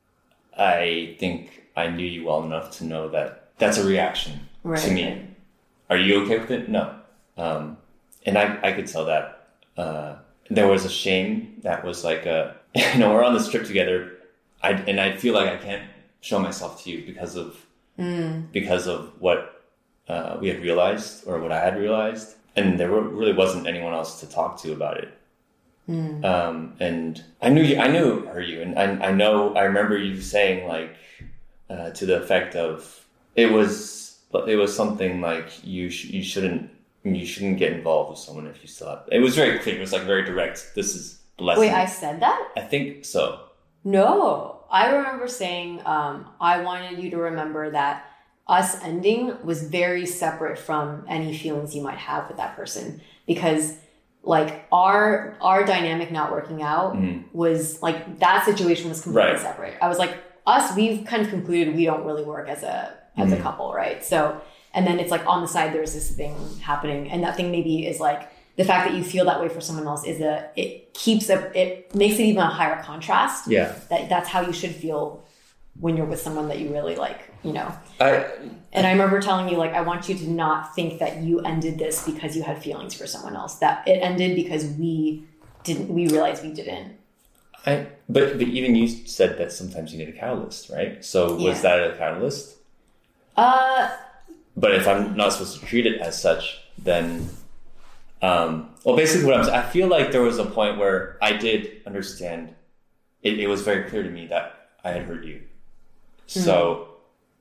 I think I knew you well enough to know that that's a reaction right, to me. Right. Are you okay with it? No. Um, and I, I could tell that, uh, there was a shame that was like, a, you know, we're on this trip together. I, and I feel like I can't show myself to you because of, mm. because of what, uh, we had realized or what I had realized. And there were, really wasn't anyone else to talk to about it. Mm. Um, and I knew you, I knew her, you, and I, I know, I remember you saying like, uh, to the effect of, it was, it was something like you, sh- you shouldn't, you shouldn't get involved with someone if you still have, it was very clear. It was like very direct. This is the lesson. Wait, I said that? I think so. No, I remember saying, um, I wanted you to remember that us ending was very separate from any feelings you might have with that person, because like our our dynamic not working out mm. was like that situation was completely right. separate. I was like, us, we've kind of concluded we don't really work as a as mm. a couple, right? So, and then it's like on the side there's this thing happening, and that thing maybe is like the fact that you feel that way for someone else is a it keeps a it makes it even a higher contrast. Yeah, that that's how you should feel when you're with someone that you really like, you know. I, and I remember telling you, like, I want you to not think that you ended this because you had feelings for someone else. That it ended because we didn't, we realized we didn't. I, but, but even you said that sometimes you need a catalyst, right? So was yeah. that a catalyst? Uh. But if I'm not supposed to treat it as such, then, um, well, basically what I'm saying, I feel like there was a point where I did understand, it, it was very clear to me that I had hurt you. So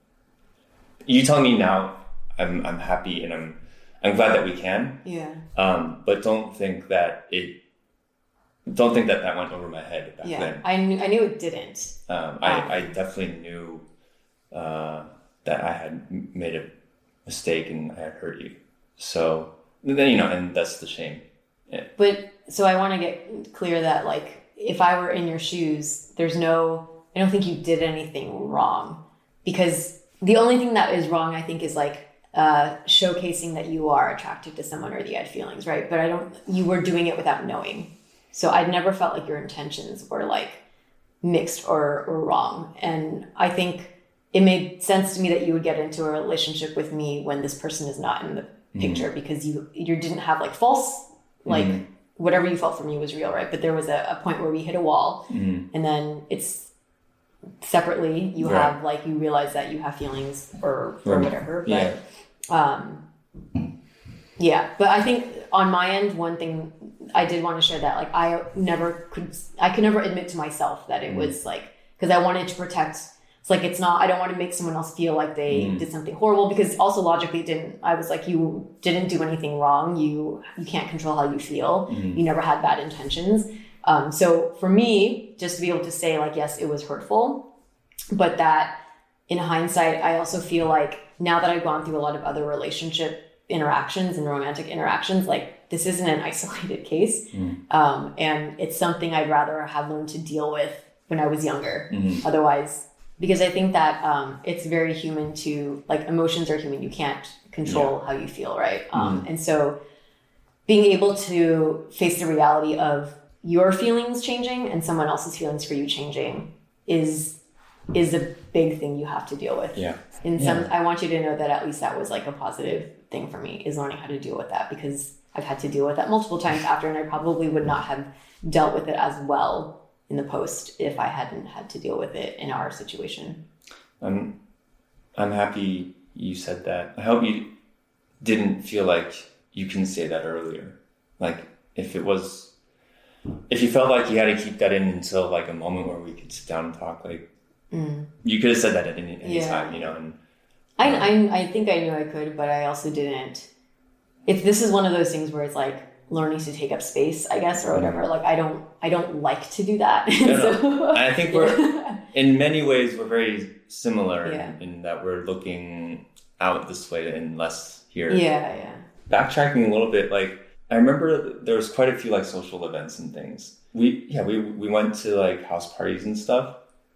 you tell me now, I'm I'm happy and I'm I'm glad that we can. Yeah. Um, but don't think that it. Don't think that that went over my head back yeah. then. I knew I knew it didn't. Um, I um, I definitely knew uh, that I had made a mistake and I had hurt you. So then, you know, and that's the shame. Yeah. But so I want to get clear that like, if I were in your shoes, there's no, I don't think you did anything wrong, because the only thing that is wrong, I think, is like uh, showcasing that you are attracted to someone or that you had feelings, right? But I don't, you were doing it without knowing. So I'd never felt like your intentions were like mixed or, or wrong. And I think it made sense to me that you would get into a relationship with me when this person is not in the mm-hmm. picture, because you, you didn't have like false, like mm-hmm. whatever you felt for me was real, right? But there was a, a point where we hit a wall mm-hmm. and then it's separately, you right. have like, you realize that you have feelings or, or right. whatever. But, yeah. um, yeah, but I think on my end, one thing I did want to share that like, I never could, I could never admit to myself that it mm-hmm. was like, cause I wanted to protect. It's like, it's not, I don't want to make someone else feel like they mm. did something horrible, because also logically it didn't, I was like, you didn't do anything wrong. You, you can't control how you feel. Mm. You never had bad intentions. Um, so for me, just to be able to say like, yes, it was hurtful, but that in hindsight, I also feel like now that I've gone through a lot of other relationship interactions and romantic interactions, like this isn't an isolated case. Mm. Um, and it's something I'd rather have learned to deal with when I was younger. Mm-hmm. Otherwise, because I think that um, it's very human to, like, emotions are human. You can't control yeah. how you feel, right? Um, mm-hmm. And so being able to face the reality of your feelings changing and someone else's feelings for you changing is is a big thing you have to deal with. Yeah. In some, yeah. I want you to know that at least that was like a positive thing for me, is learning how to deal with that, because I've had to deal with that multiple times after, and I probably would not have dealt with it as well in the post if I hadn't had to deal with it in our situation. I'm, I'm happy you said that. I hope you didn't feel like you couldn't say that earlier. Like if it was, if you felt like you had to keep that in until like a moment where we could sit down and talk, like mm. you could have said that at any, any yeah. time, you know. And I, um, I I think I knew I could, but I also didn't. If this is one of those things where it's like learning to take up space, I guess, or whatever. Like I don't, I don't like to do that. No, so, no. I think we're, in many ways, we're very similar yeah. in, in that we're looking out this way and less here. Yeah, yeah. Backtracking a little bit, like I remember there was quite a few like social events and things. We, yeah, we we went to like house parties and stuff,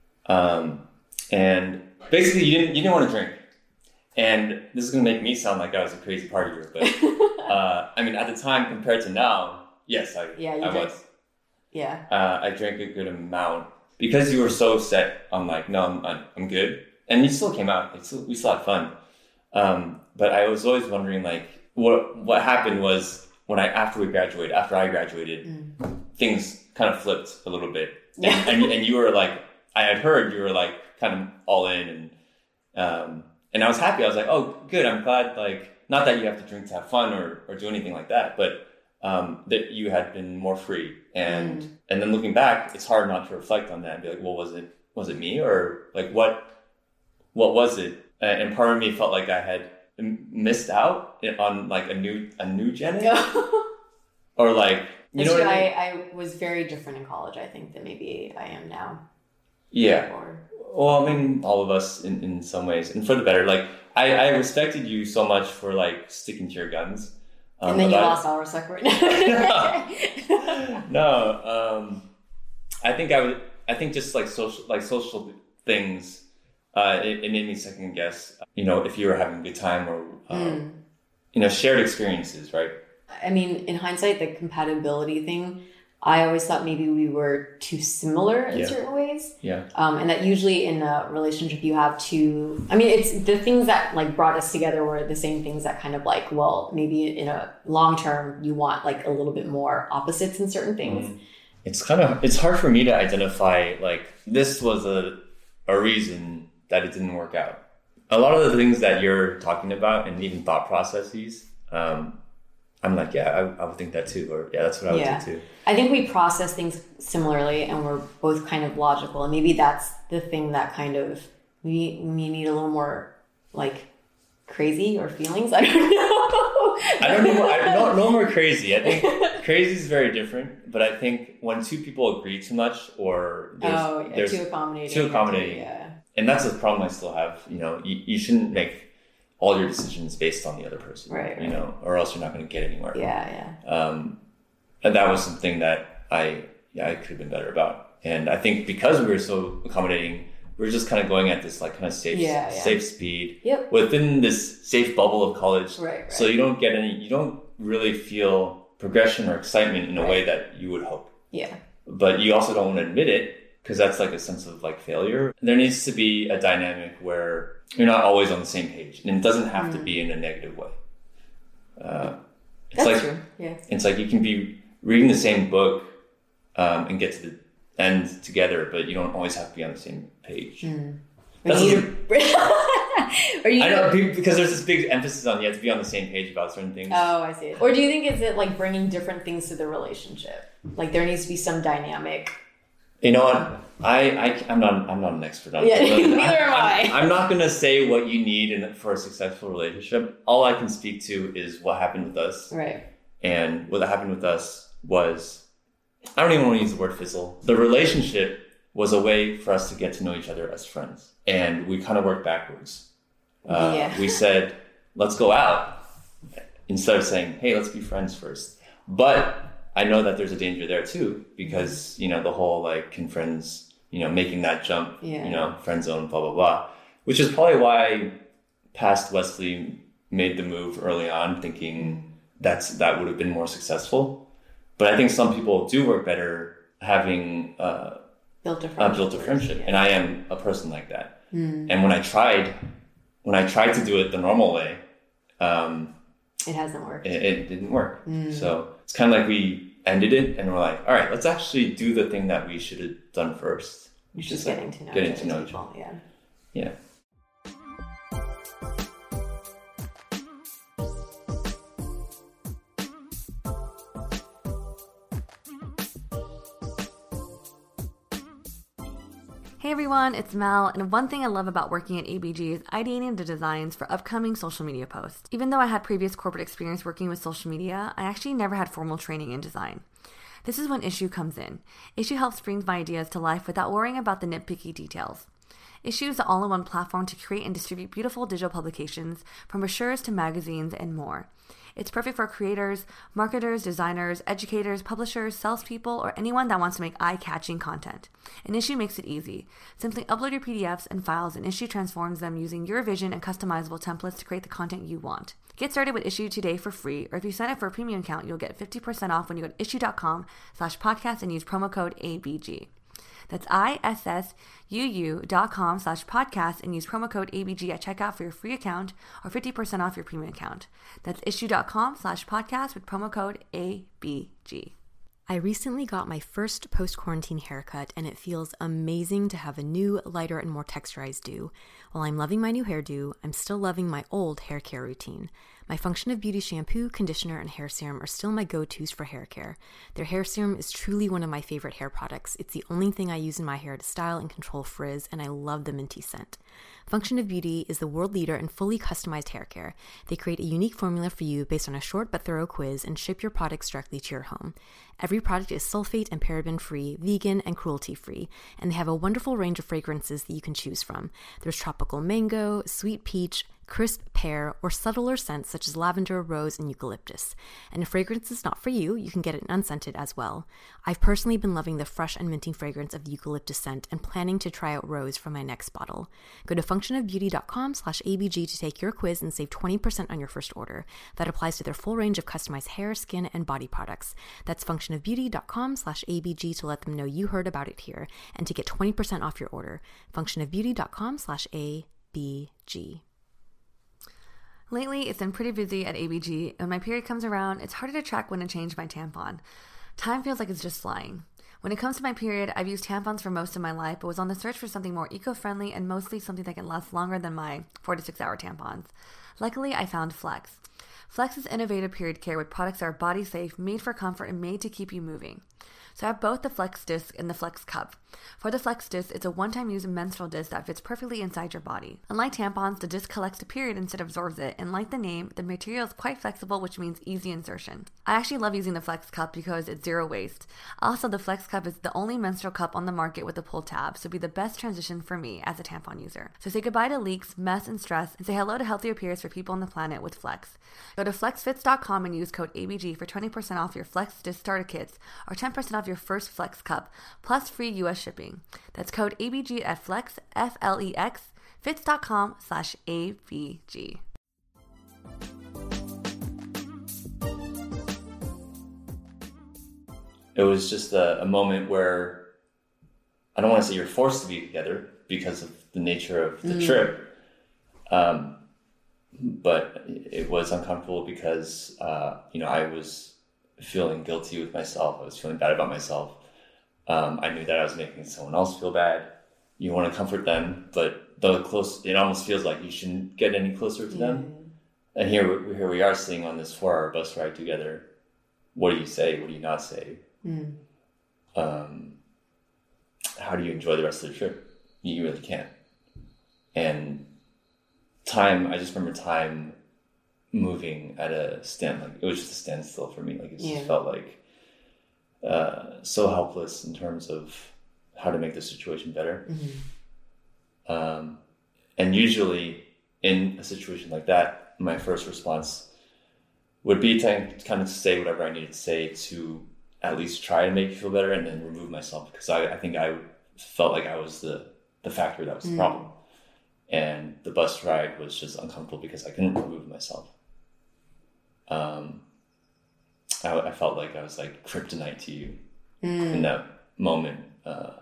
um, and basically you didn't you didn't want to drink. And this is gonna make me sound like I was a crazy partier, but uh, I mean, at the time compared to now, yes, I, yeah, you I drank. was. Yeah. Uh, I drank a good amount because you were so set on like, no, I'm I'm good, and you still came out. Like, still, we still had fun. Um, but I was always wondering, like, what what happened was when I after we graduated, after I graduated, mm. things kind of flipped a little bit, and, yeah. and and you were like, I had heard you were like kind of all in, and um. And I was happy. I was like, oh, good. I'm glad, like, not that you have to drink to have fun or, or do anything like that, but um, that you had been more free. And mm. and then looking back, it's hard not to reflect on that and be like, well, was it was it me? Or, like, what what was it? And part of me felt like I had missed out on, like, a new a new Janet. Or, like, you That's know true. what I mean? I, I was very different in college, I think, than maybe I am now. Yeah. Or, Well, I mean, all of us in, in some ways, and for the better. Like, I, I respected you so much for, like, sticking to your guns. Um, and then you lost all respect for it. no, no um, I think I would, I think just, like, social, like, social things, uh, it, it made me second guess, you know, if you were having a good time or, um, mm. you know, shared experiences, right? I mean, in hindsight, the compatibility thing, I always thought maybe we were too similar in yeah. certain ways. Yeah. Um, and that usually in a relationship you have to, I mean, it's the things that like brought us together were the same things that kind of like, well, maybe in a long term you want like a little bit more opposites in certain things. Mm. It's kind of, it's hard for me to identify like this was a, a reason that it didn't work out. A lot of the things that you're talking about and even thought processes, um, I'm like, yeah, I, I would think that too. Or yeah, that's what I would yeah. do too. I think we process things similarly and we're both kind of logical. And maybe that's the thing that kind of, we, we need a little more like crazy or feelings. I don't know. I don't know. I don't no more crazy. I think crazy is very different. But I think when two people agree too much or there's, oh, yeah, there's too accommodating. Too accommodating. Yeah. And that's a problem I still have. You know, you, you shouldn't make all your decisions based on the other person, right, right. you know, or else you're not going to get anywhere. Yeah, yeah. Um, and that was something that I, yeah, I could have been better about. And I think because we were so accommodating, we were just kind of going at this like kind of safe, yeah, yeah. safe speed yep. within this safe bubble of college. Right, right. So you don't get any, you don't really feel progression or excitement in a right. way that you would hope. Yeah. But you also don't want to admit it because that's like a sense of like failure. There needs to be a dynamic where you're not always on the same page, and it doesn't have mm. to be in a negative way. Uh, it's that's like, true. Yeah. It's like you can be reading the same book um, and get to the end together, but you don't always have to be on the same page. Mm. That's you a, Are you I know, because there's this big emphasis on you have to be on the same page about certain things. Oh, I see. Or do you think is it like bringing different things to the relationship? Like there needs to be some dynamic. You know what? I, I I'm not I'm not an expert on yeah, it. Neither am I. I'm, I'm not going to say what you need in, for a successful relationship. All I can speak to is what happened with us. Right. And what happened with us was, I don't even want to use the word fizzle. The relationship was a way for us to get to know each other as friends, and we kind of worked backwards. Uh, yeah. We said, let's go out, instead of saying, hey, let's be friends first. But I know that there's a danger there too, because, you know, the whole like, can friends, you know, making that jump, yeah. you know, friend zone, blah, blah, blah, which is probably why past Wesley made the move early on, thinking that's, that would have been more successful. But I think some people do work better having, uh, built a friendship. Uh, built a friendship. Yeah. And I am a person like that. Mm. And when I tried, when I tried to do it the normal way, um, it hasn't worked. It, it didn't work. Mm. So it's kind of like we ended it and we're like, all right, let's actually do the thing that we should have done first. Which is getting to know getting to know each other. Yeah. Yeah. Hey everyone, it's Mel, and one thing I love about working at A B G is ideating the designs for upcoming social media posts. Even though I had previous corporate experience working with social media, I actually never had formal training in design. This is when Issuu comes in. Issuu helps bring my ideas to life without worrying about the nitpicky details. Issuu is the all-in-one platform to create and distribute beautiful digital publications, from brochures to magazines and more. It's perfect for creators, marketers, designers, educators, publishers, salespeople, or anyone that wants to make eye-catching content. And Issuu makes it easy. Simply upload your P D Fs and files, and Issuu transforms them using your vision and customizable templates to create the content you want. Get started with Issuu today for free, or if you sign up for a premium account, you'll get fifty percent off when you go to issuu.com slash podcast and use promo code A B G. That's I-S-S-U-U dot com slash podcast and use promo code A B G at checkout for your free account or fifty percent off your premium account. That's issuu.com slash podcast with promo code A B G. I recently got my first post-quarantine haircut, and it feels amazing to have a new, lighter, and more texturized do. While I'm loving my new hairdo, I'm still loving my old hair care routine. My Function of Beauty shampoo, conditioner, and hair serum are still my go-tos for hair care. Their hair serum is truly one of my favorite hair products. It's the only thing I use in my hair to style and control frizz, and I love the minty scent. Function of Beauty is the world leader in fully customized hair care. They create a unique formula for you based on a short but thorough quiz and ship your products directly to your home. Every product is sulfate and paraben-free, vegan, and cruelty-free, and they have a wonderful range of fragrances that you can choose from. There's tropical mango, sweet peach, crisp pear, or subtler scents such as lavender, rose, and eucalyptus. And if fragrance is not for you, you can get it unscented as well. I've personally been loving the fresh and minty fragrance of the eucalyptus scent and planning to try out rose for my next bottle. Go to functionofbeauty.com slash ABG to take your quiz and save twenty percent on your first order. That applies to their full range of customized hair, skin, and body products. That's functionofbeauty.com slash ABG to let them know you heard about it here and to get twenty percent off your order. functionofbeauty.com slash ABG. Lately, it's been pretty busy at A B G, and when my period comes around, it's harder to track when to change my tampon. Time feels like it's just flying. When it comes to my period, I've used tampons for most of my life, but was on the search for something more eco-friendly and mostly something that can last longer than my four to six hour tampons. Luckily, I found Flex. Flex is innovative period care with products that are body safe, made for comfort, and made to keep you moving. So I have both the Flex Disc and the Flex Cup. For the Flex Disc, it's a one-time use menstrual disc that fits perfectly inside your body. Unlike tampons, the disc collects the period instead of absorbs it, and like the name, the material is quite flexible, which means easy insertion. I actually love using the Flex Cup because it's zero waste. Also, the Flex Cup is the only menstrual cup on the market with a pull tab, so it'd be the best transition for me as a tampon user. So say goodbye to leaks, mess, and stress, and say hello to healthier periods for people on the planet with Flex. Go to flex fits dot com and use code A B G for twenty percent off your Flex Disc starter kits or ten percent off your first Flex Cup, plus free U S shipping. That's code A B G at flex, F L E X, fits.com slash A B G. It was just a, a moment where I don't want to say you're forced to be together because of the nature of the mm. trip. Um, but it was uncomfortable because, uh, you know, I was feeling guilty with myself. I was feeling bad about myself. Um, I knew that I was making someone else feel bad. You want to comfort them, but the close, it almost feels like you shouldn't get any closer to them. Mm. And here, here we are sitting on this four-hour bus ride together. What do you say? What do you not say? Mm. Um, how do you enjoy the rest of the trip? You really can't. And time, I just remember time moving at a stand, like it was just a standstill for me. Like it just yeah. felt like uh, so helpless in terms of how to make the situation better. Mm-hmm. Um, and usually in a situation like that, my first response would be to kind of say whatever I needed to say to at least try to make you feel better and then remove myself. Because I, I think I felt like I was the, the factor that was the mm. problem. And the bus ride was just uncomfortable because I couldn't remove myself. Um, I, I felt like I was like kryptonite to you mm. in that moment. Uh,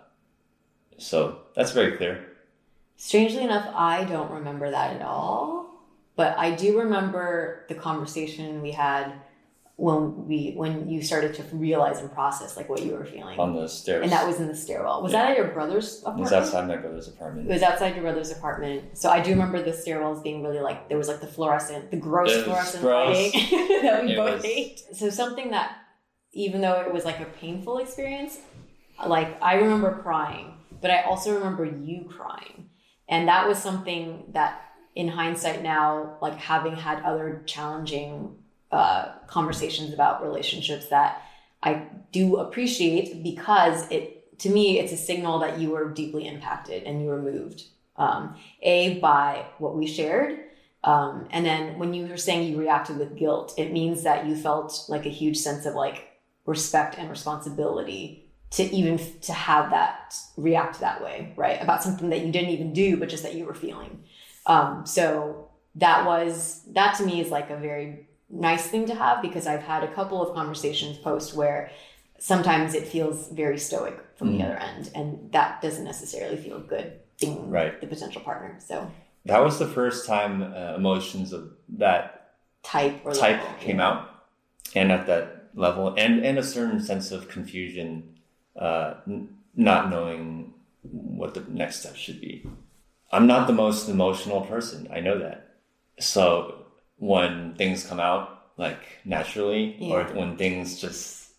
so that's very clear. Strangely enough, I don't remember that at all. But I do remember the conversation we had when we when you started to realize and process like what you were feeling on the stairs, and that was in the stairwell. Was yeah. that at your brother's apartment? It was outside my brother's apartment. It was outside your brother's apartment. So I do remember the stairwells being really like there was like the fluorescent, the gross fluorescent gross. lighting that we it both was... hate. So something that, even though it was like a painful experience, like I remember crying, but I also remember you crying, and that was something that, in hindsight now, like having had other challenging uh, conversations about relationships, that I do appreciate, because it, to me, it's a signal that you were deeply impacted and you were moved. Um, A, by what we shared. Um, and then when you were saying you reacted with guilt, it means that you felt like a huge sense of like respect and responsibility to even f- to have that react that way, right? About something that you didn't even do, but just that you were feeling. Um, so that was, that to me is like a very nice thing to have, because I've had a couple of conversations post where sometimes it feels very stoic from mm. the other end, and that doesn't necessarily feel good being right. the potential partner. So that was the first time uh, emotions of that type or type level, came yeah. out, and at that level, and, and a certain sense of confusion, uh, n- not knowing what the next step should be. I'm not the most emotional person. I know that. So when things come out like naturally, yeah. or when things just,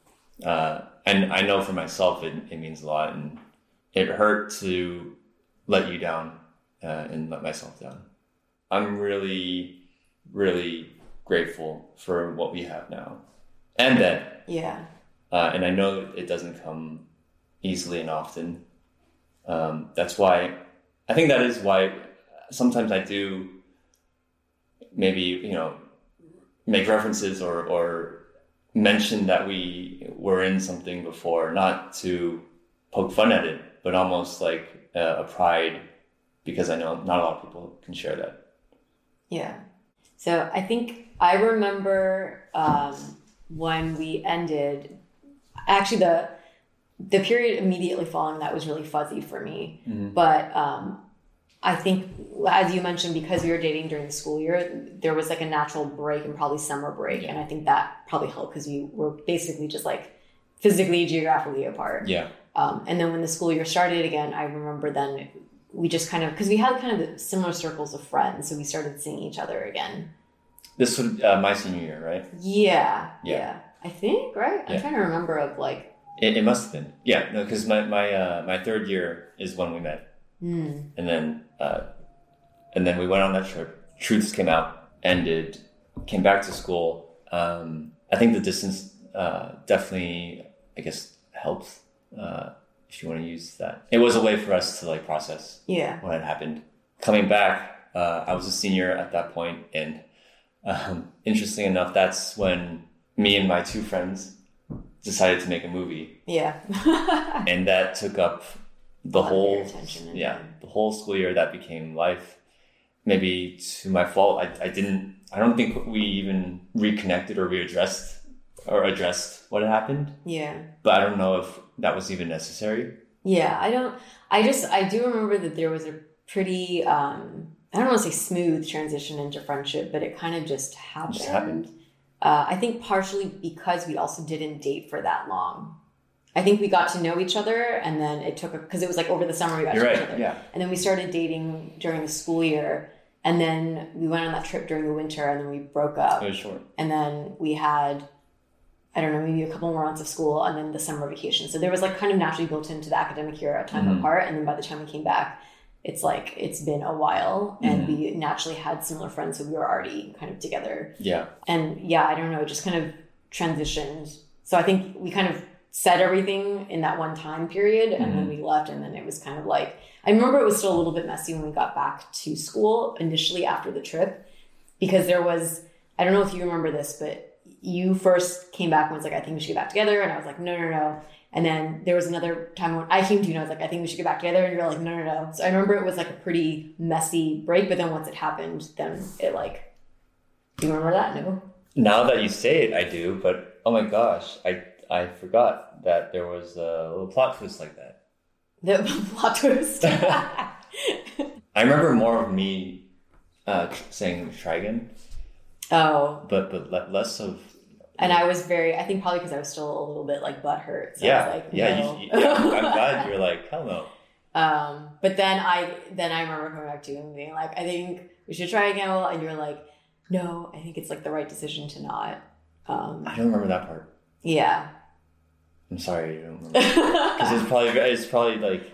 uh, and I know for myself, it, it means a lot, and it hurt to let you down uh, and let myself down. I'm really, really grateful for what we have now, and then. Yeah. Uh, and I know it doesn't come easily and often. Um, that's why. I think that is why sometimes I do maybe, you know, make references or, or mention that we were in something before, not to poke fun at it, but almost like a, a pride, because I know not a lot of people can share that. Yeah. So I think I remember um, when we ended, actually the The period immediately following that was really fuzzy for me. Mm-hmm. But um, I think, as you mentioned, because we were dating during the school year, there was like a natural break and probably summer break. Yeah. And I think that probably helped because we were basically just like physically, geographically apart. Yeah. Um, and then when the school year started again, I remember then we just kind of, because we had kind of the similar circles of friends. So we started seeing each other again. This was uh, my senior year, right? Yeah, yeah. Yeah. I think, right? I'm yeah. trying to remember of like, It, it must have been. Yeah, no, because my my uh, my third year is when we met, Mm. and then uh, and then we went on that trip. Truths came out, ended, came back to school. Um, I think the distance uh, definitely, I guess, helped. Uh, if you want to use that, it was a way for us to like process Yeah. what had happened. Coming back, uh, I was a senior at that point, and um, interesting enough, that's when me and my two friends decided to make a movie, Yeah. and that took up the A lot of whole your attention and yeah time. the whole school year. That became life. Maybe to my fault, I, I didn't. I don't think we even reconnected or readdressed or addressed what had happened. Yeah. But I don't know if that was even necessary. Yeah. I don't, I just, I do remember that there was a pretty, um, I don't want to say smooth transition into friendship, but it kind of just happened. It just happened. Uh, I think partially because we also didn't date for that long. I think we got to know each other, and then it took, because it was like over the summer we got You're to know right. each other. Yeah. And then we started dating during the school year, and then we went on that trip during the winter, and then we broke up. It was short. And then we had, I don't know, maybe a couple more months of school, and then the summer vacation. So there was like kind of naturally built into the academic year a time Mhm. apart. And then by the time we came back, it's like, it's been a while, and Mhm. we naturally had similar friends. So we were already kind of together. Yeah. And yeah, I don't know, it just kind of transitioned. So I think we kind of said everything in that one time period, and then we left, and then it was kind of like, I remember it was still a little bit messy when we got back to school initially after the trip, because there was, I don't know if you remember this, but you first came back and was like, I think we should get back together. And I was like, no, no, no. And then there was another time when I came to you and I was like, I think we should get back together. And you're like, no, no, no. So I remember it was like a pretty messy break, but then once it happened, then it like, do you remember that? No? Now that you say it, I do. But oh my gosh, I I forgot that there was a little plot twist like that. The plot twist. I remember more of me uh, saying try again, Oh, but but le- less of and I was very, I think probably because I was still a little bit like butthurt. So yeah I was like, yeah, no. you, you- yeah. I'm glad you're like hell no. Um, but then I, then I remember coming back to you and being like, I think we should try again. And you're like, no, I think it's like the right decision to not. Um, I don't remember that part. yeah. I'm sorry, I don't remember because it's probably it's probably like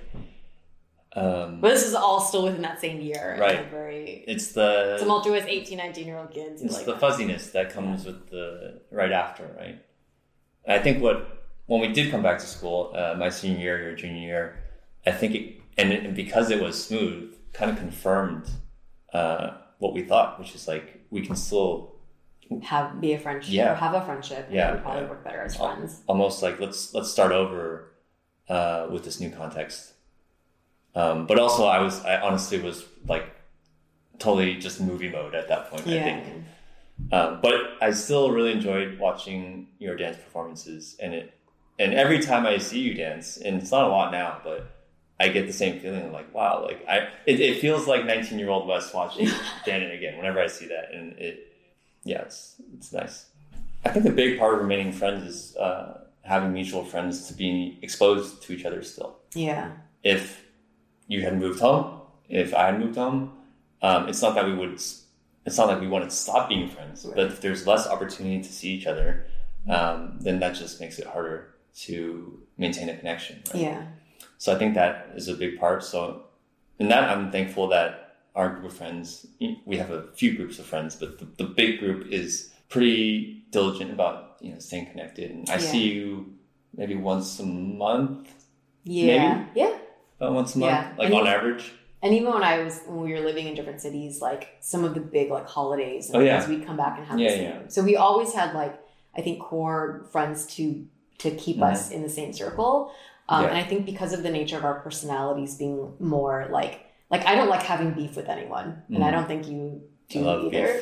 um, But this is all still within that same year. Right. Like very it's the tumultuous eighteen, nineteen year old kids. who it's like, the fuzziness that comes with the right after, right? I think what when we did come back to school, uh, my senior year, your junior year, I think it and, it, and because it was smooth, kind of confirmed uh, what we thought, which is like we can still have, be a friendship, Yeah. or have a friendship. and Yeah, it would probably yeah. work better as al- friends. almost like let's let's start over uh, with this new context. Um, but also, I was I honestly was like totally just movie mode at that point. I Yeah. think. Um, but I still really enjoyed watching your dance performances, and it, and every time I see you dance, and it's not a lot now, but I get the same feeling like, wow, like I, it, it feels like nineteen year old Wes watching Janet again whenever I see that, and it, yeah, it's it's nice. I think a big part of remaining friends is uh, having mutual friends to be exposed to each other still. Yeah. If you had moved home, if I had moved home, um, it's not that we would. It's not like we wanted to stop being friends, Right. but if there's less opportunity to see each other, um, then that just makes it harder to maintain a connection. Right? Yeah. So I think that is a big part. So in that, I'm thankful that our group of friends, we have a few groups of friends, but the, the big group is pretty diligent about, you know, staying connected. And I Yeah. see you maybe once a month, Yeah. Yeah. about once a month, Yeah. like And on you- average. And even when I was, when we were living in different cities, like some of the big like holidays and Oh, yeah. things, we'd come back and have Yeah, the same. yeah. So we always had like, I think core friends to, to keep Mhm. us in the same circle. Um, Yeah. And I think because of the nature of our personalities being more like, like I don't like having beef with anyone, and I Mhm. don't think you do I love either.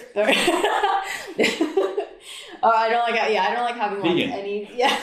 Oh, I don't like, yeah, I don't like having like Vegan. any, yeah.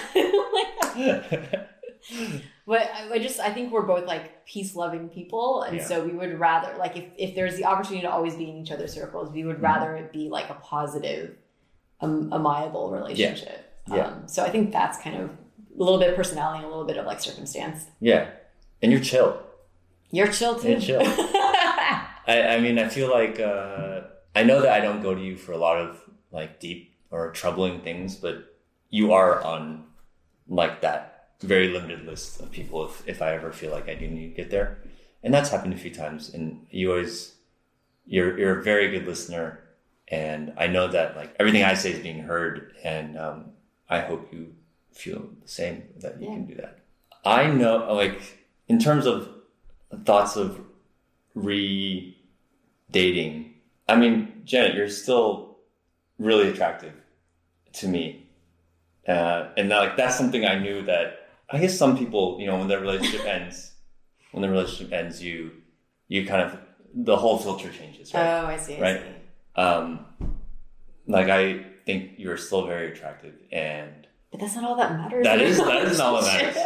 But I, I just, I think we're both like peace loving people. And Yeah. so we would rather, like, if, if there's the opportunity to always be in each other's circles, we would Mm-hmm. rather it be like a positive, um, amiable relationship. Yeah. Um, so I think that's kind of a little bit of personality and a little bit of like circumstance. Yeah. And you're chill. You're chill too. You're chill. I, I mean, I feel like, uh, I know that I don't go to you for a lot of like deep or troubling things, but you are on like that very limited list of people if, if I ever feel like I do need to get there. And that's happened a few times. And you always, you're, you're a very good listener. And I know that like everything I say is being heard. And um, I hope you feel the same, that you yeah. can do that. I know, like, in terms of thoughts of re-dating, I mean, Janet, you're still really attractive to me. Uh, and that, like, that's something I knew that, I guess some people, you know, when their relationship ends, when the relationship ends, you, you kind of, the whole filter changes, right? Oh, I see. I right? see. Um, like, I think you're still very attractive, and but that's not all that matters. That is that is not all that matters.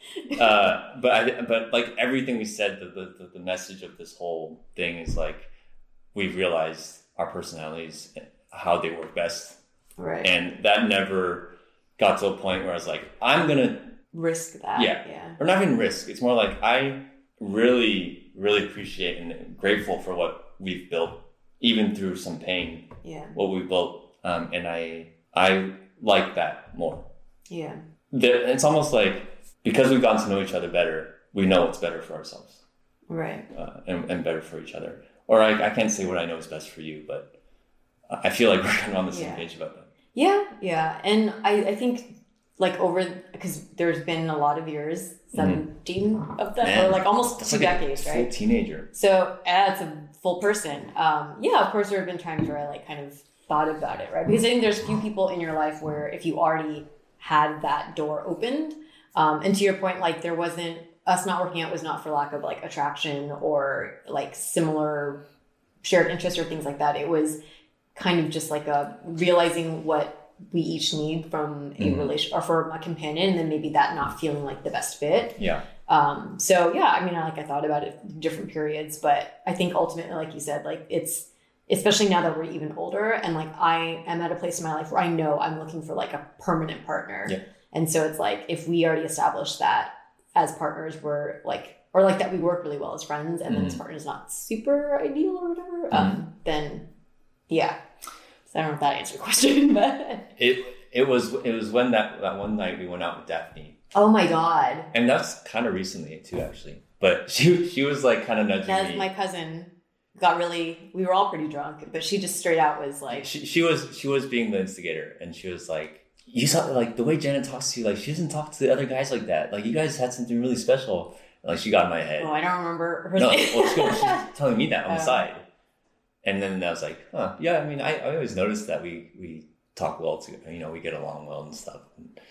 uh, but I, but like everything we said, the, the the message of this whole thing is like we've realized our personalities, how they work best, right? And that never got to a point where I was like, I'm gonna risk that. Yeah, yeah. Or not even risk. It's more like I really, really appreciate and grateful for what we've built, even through some pain. Yeah. What we built, um, and I I like that more. Yeah. The, it's almost like because we've gotten to know each other better, we know what's better for ourselves, right? Uh, and, and better for each other. Or I, I can't say what I know is best for you, but I feel like we're kind of on the same yeah. page about that. Yeah, yeah, and I, I think like over because there's been a lot of years, seventeen mm-hmm. of them, Man, or like almost two like decades, a full right? Teenager. So uh, it's a full person. Um, yeah, of course there have been times where I like kind of thought about it, right? Because I think there's few people in your life where if you already had that door opened, um, and to your point, like there wasn't us not working out was not for lack of like attraction or like similar shared interests or things like that. It was kind of just like a realizing what we each need from a mm-hmm. relation or from a companion, and then maybe that not feeling like the best fit. Yeah. Um, so yeah, I mean, I like I thought about it in different periods, but I think ultimately, like you said, like it's, especially now that we're even older and like I am at a place in my life where I know I'm looking for like a permanent partner. Yeah. And so it's like, if we already established that as partners, we're like, or like that we work really well as friends and mm-hmm. then as partners not super ideal or whatever, mm-hmm. um, then yeah. So I don't know if that answered your question, but it it was it was when that, that one night we went out with Daphne. Oh my God. And that's kind of recently too, actually. But she she was like kind of nudging That's me. My cousin got really, we were all pretty drunk, but she just straight out was like, she, she was she was being the instigator, and she was like, you saw like the way Janet talks to you, like she doesn't talk to the other guys like that. Like you guys had something really special. And, like she got in my head. Oh, I don't remember her no, name. well, she was telling me that on oh. the side. And then I was like, huh, yeah, I mean, I, I always noticed that we, we talk well together, you know, we get along well and stuff.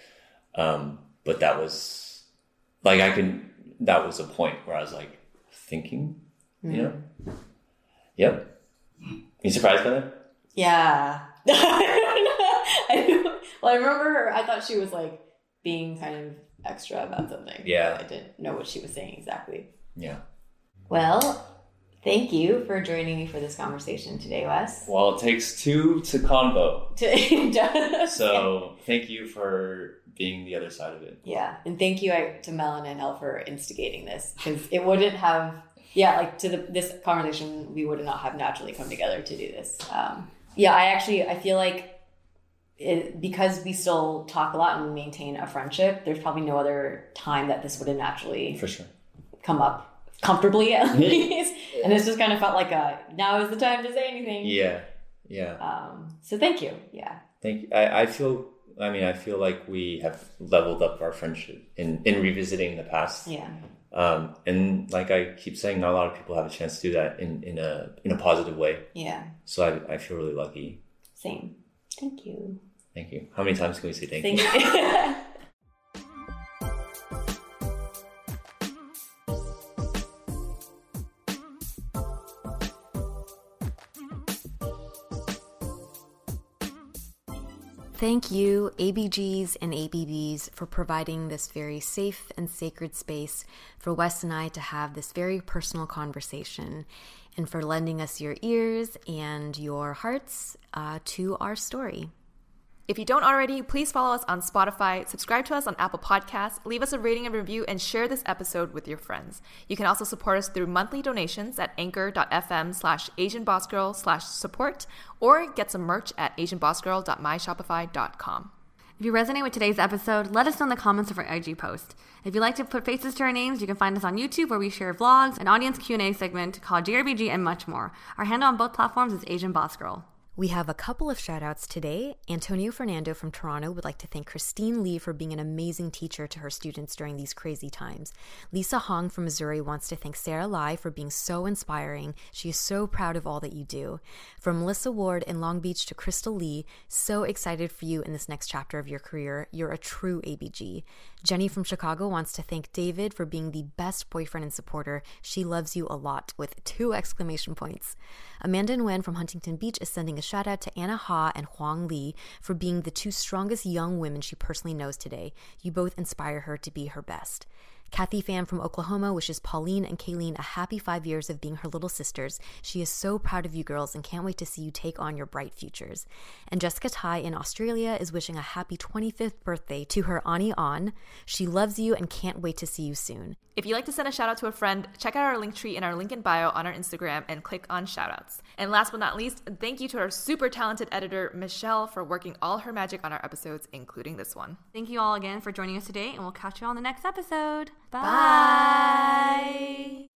Um, but that was like, I can, that was a point where I was like thinking, mm. you know, yep. You surprised by that? Yeah. I, well, I remember her, I thought she was like being kind of extra about something. Yeah. I didn't know what she was saying exactly. Yeah. Well, thank you for joining me for this conversation today, Wes. Well, it takes two to convo. To, so thank you for being the other side of it. Yeah. And thank you to Melon and Elle for instigating this, because it wouldn't have, yeah, like to the, this conversation, we would not have naturally come together to do this. Um, yeah, I actually, I feel like it, because we still talk a lot and we maintain a friendship, there's probably no other time that this would have naturally for sure come up. Comfortably at least. And this just kind of felt like a now is the time to say anything. Yeah. Yeah. Um, so thank you. Yeah. Thank you. I, I feel I mean I feel like we have leveled up our friendship in, in revisiting the past. Yeah. Um, and like I keep saying, not a lot of people have a chance to do that in, in a in a positive way. Yeah. So I I feel really lucky. Same. Thank you. Thank you. How many times can we say thank, thank you? you. Thank you, A B Gs and A B Bs, for providing this very safe and sacred space for Wes and I to have this very personal conversation, and for lending us your ears and your hearts uh, to our story. If you don't already, please follow us on Spotify, subscribe to us on Apple Podcasts, leave us a rating and review, and share this episode with your friends. You can also support us through monthly donations at anchor.fm slash asianbossgirl slash support, or get some merch at asianbossgirl dot my shopify dot com. If you resonate with today's episode, let us know in the comments of our I G post. If you'd like to put faces to our names, you can find us on YouTube where we share vlogs, an audience Q and A segment called G R B G, and much more. Our handle on both platforms is Asian Boss Girl. We have a couple of shout outs today. Antonio Fernando from Toronto would like to thank Christine Lee for being an amazing teacher to her students during these crazy times. Lisa Hong from Missouri wants to thank Sarah Lai for being so inspiring. She is so proud of all that you do. From Melissa Ward in Long Beach to Crystal Lee, so excited for you in this next chapter of your career. You're a true A B G. Jenny from Chicago wants to thank David for being the best boyfriend and supporter. She loves you a lot, with two exclamation points. Amanda Nguyen from Huntington Beach is sending a shout out to Anna Ha and Huang Li for being the two strongest young women she personally knows today. You both inspire her to be her best. Kathy Pham from Oklahoma wishes Pauline and Kayleen a happy five years of being her little sisters. She is so proud of you girls and can't wait to see you take on your bright futures. And Jessica Tai in Australia is wishing a happy twenty-fifth birthday to her Ani An. She loves you and can't wait to see you soon. If you'd like to send a shout out to a friend, check out our link tree in our link in bio on our Instagram and click on shoutouts. And last but not least, thank you to our super talented editor, Michelle, for working all her magic on our episodes, including this one. Thank you all again for joining us today, and we'll catch you on the next episode. Bye. Bye.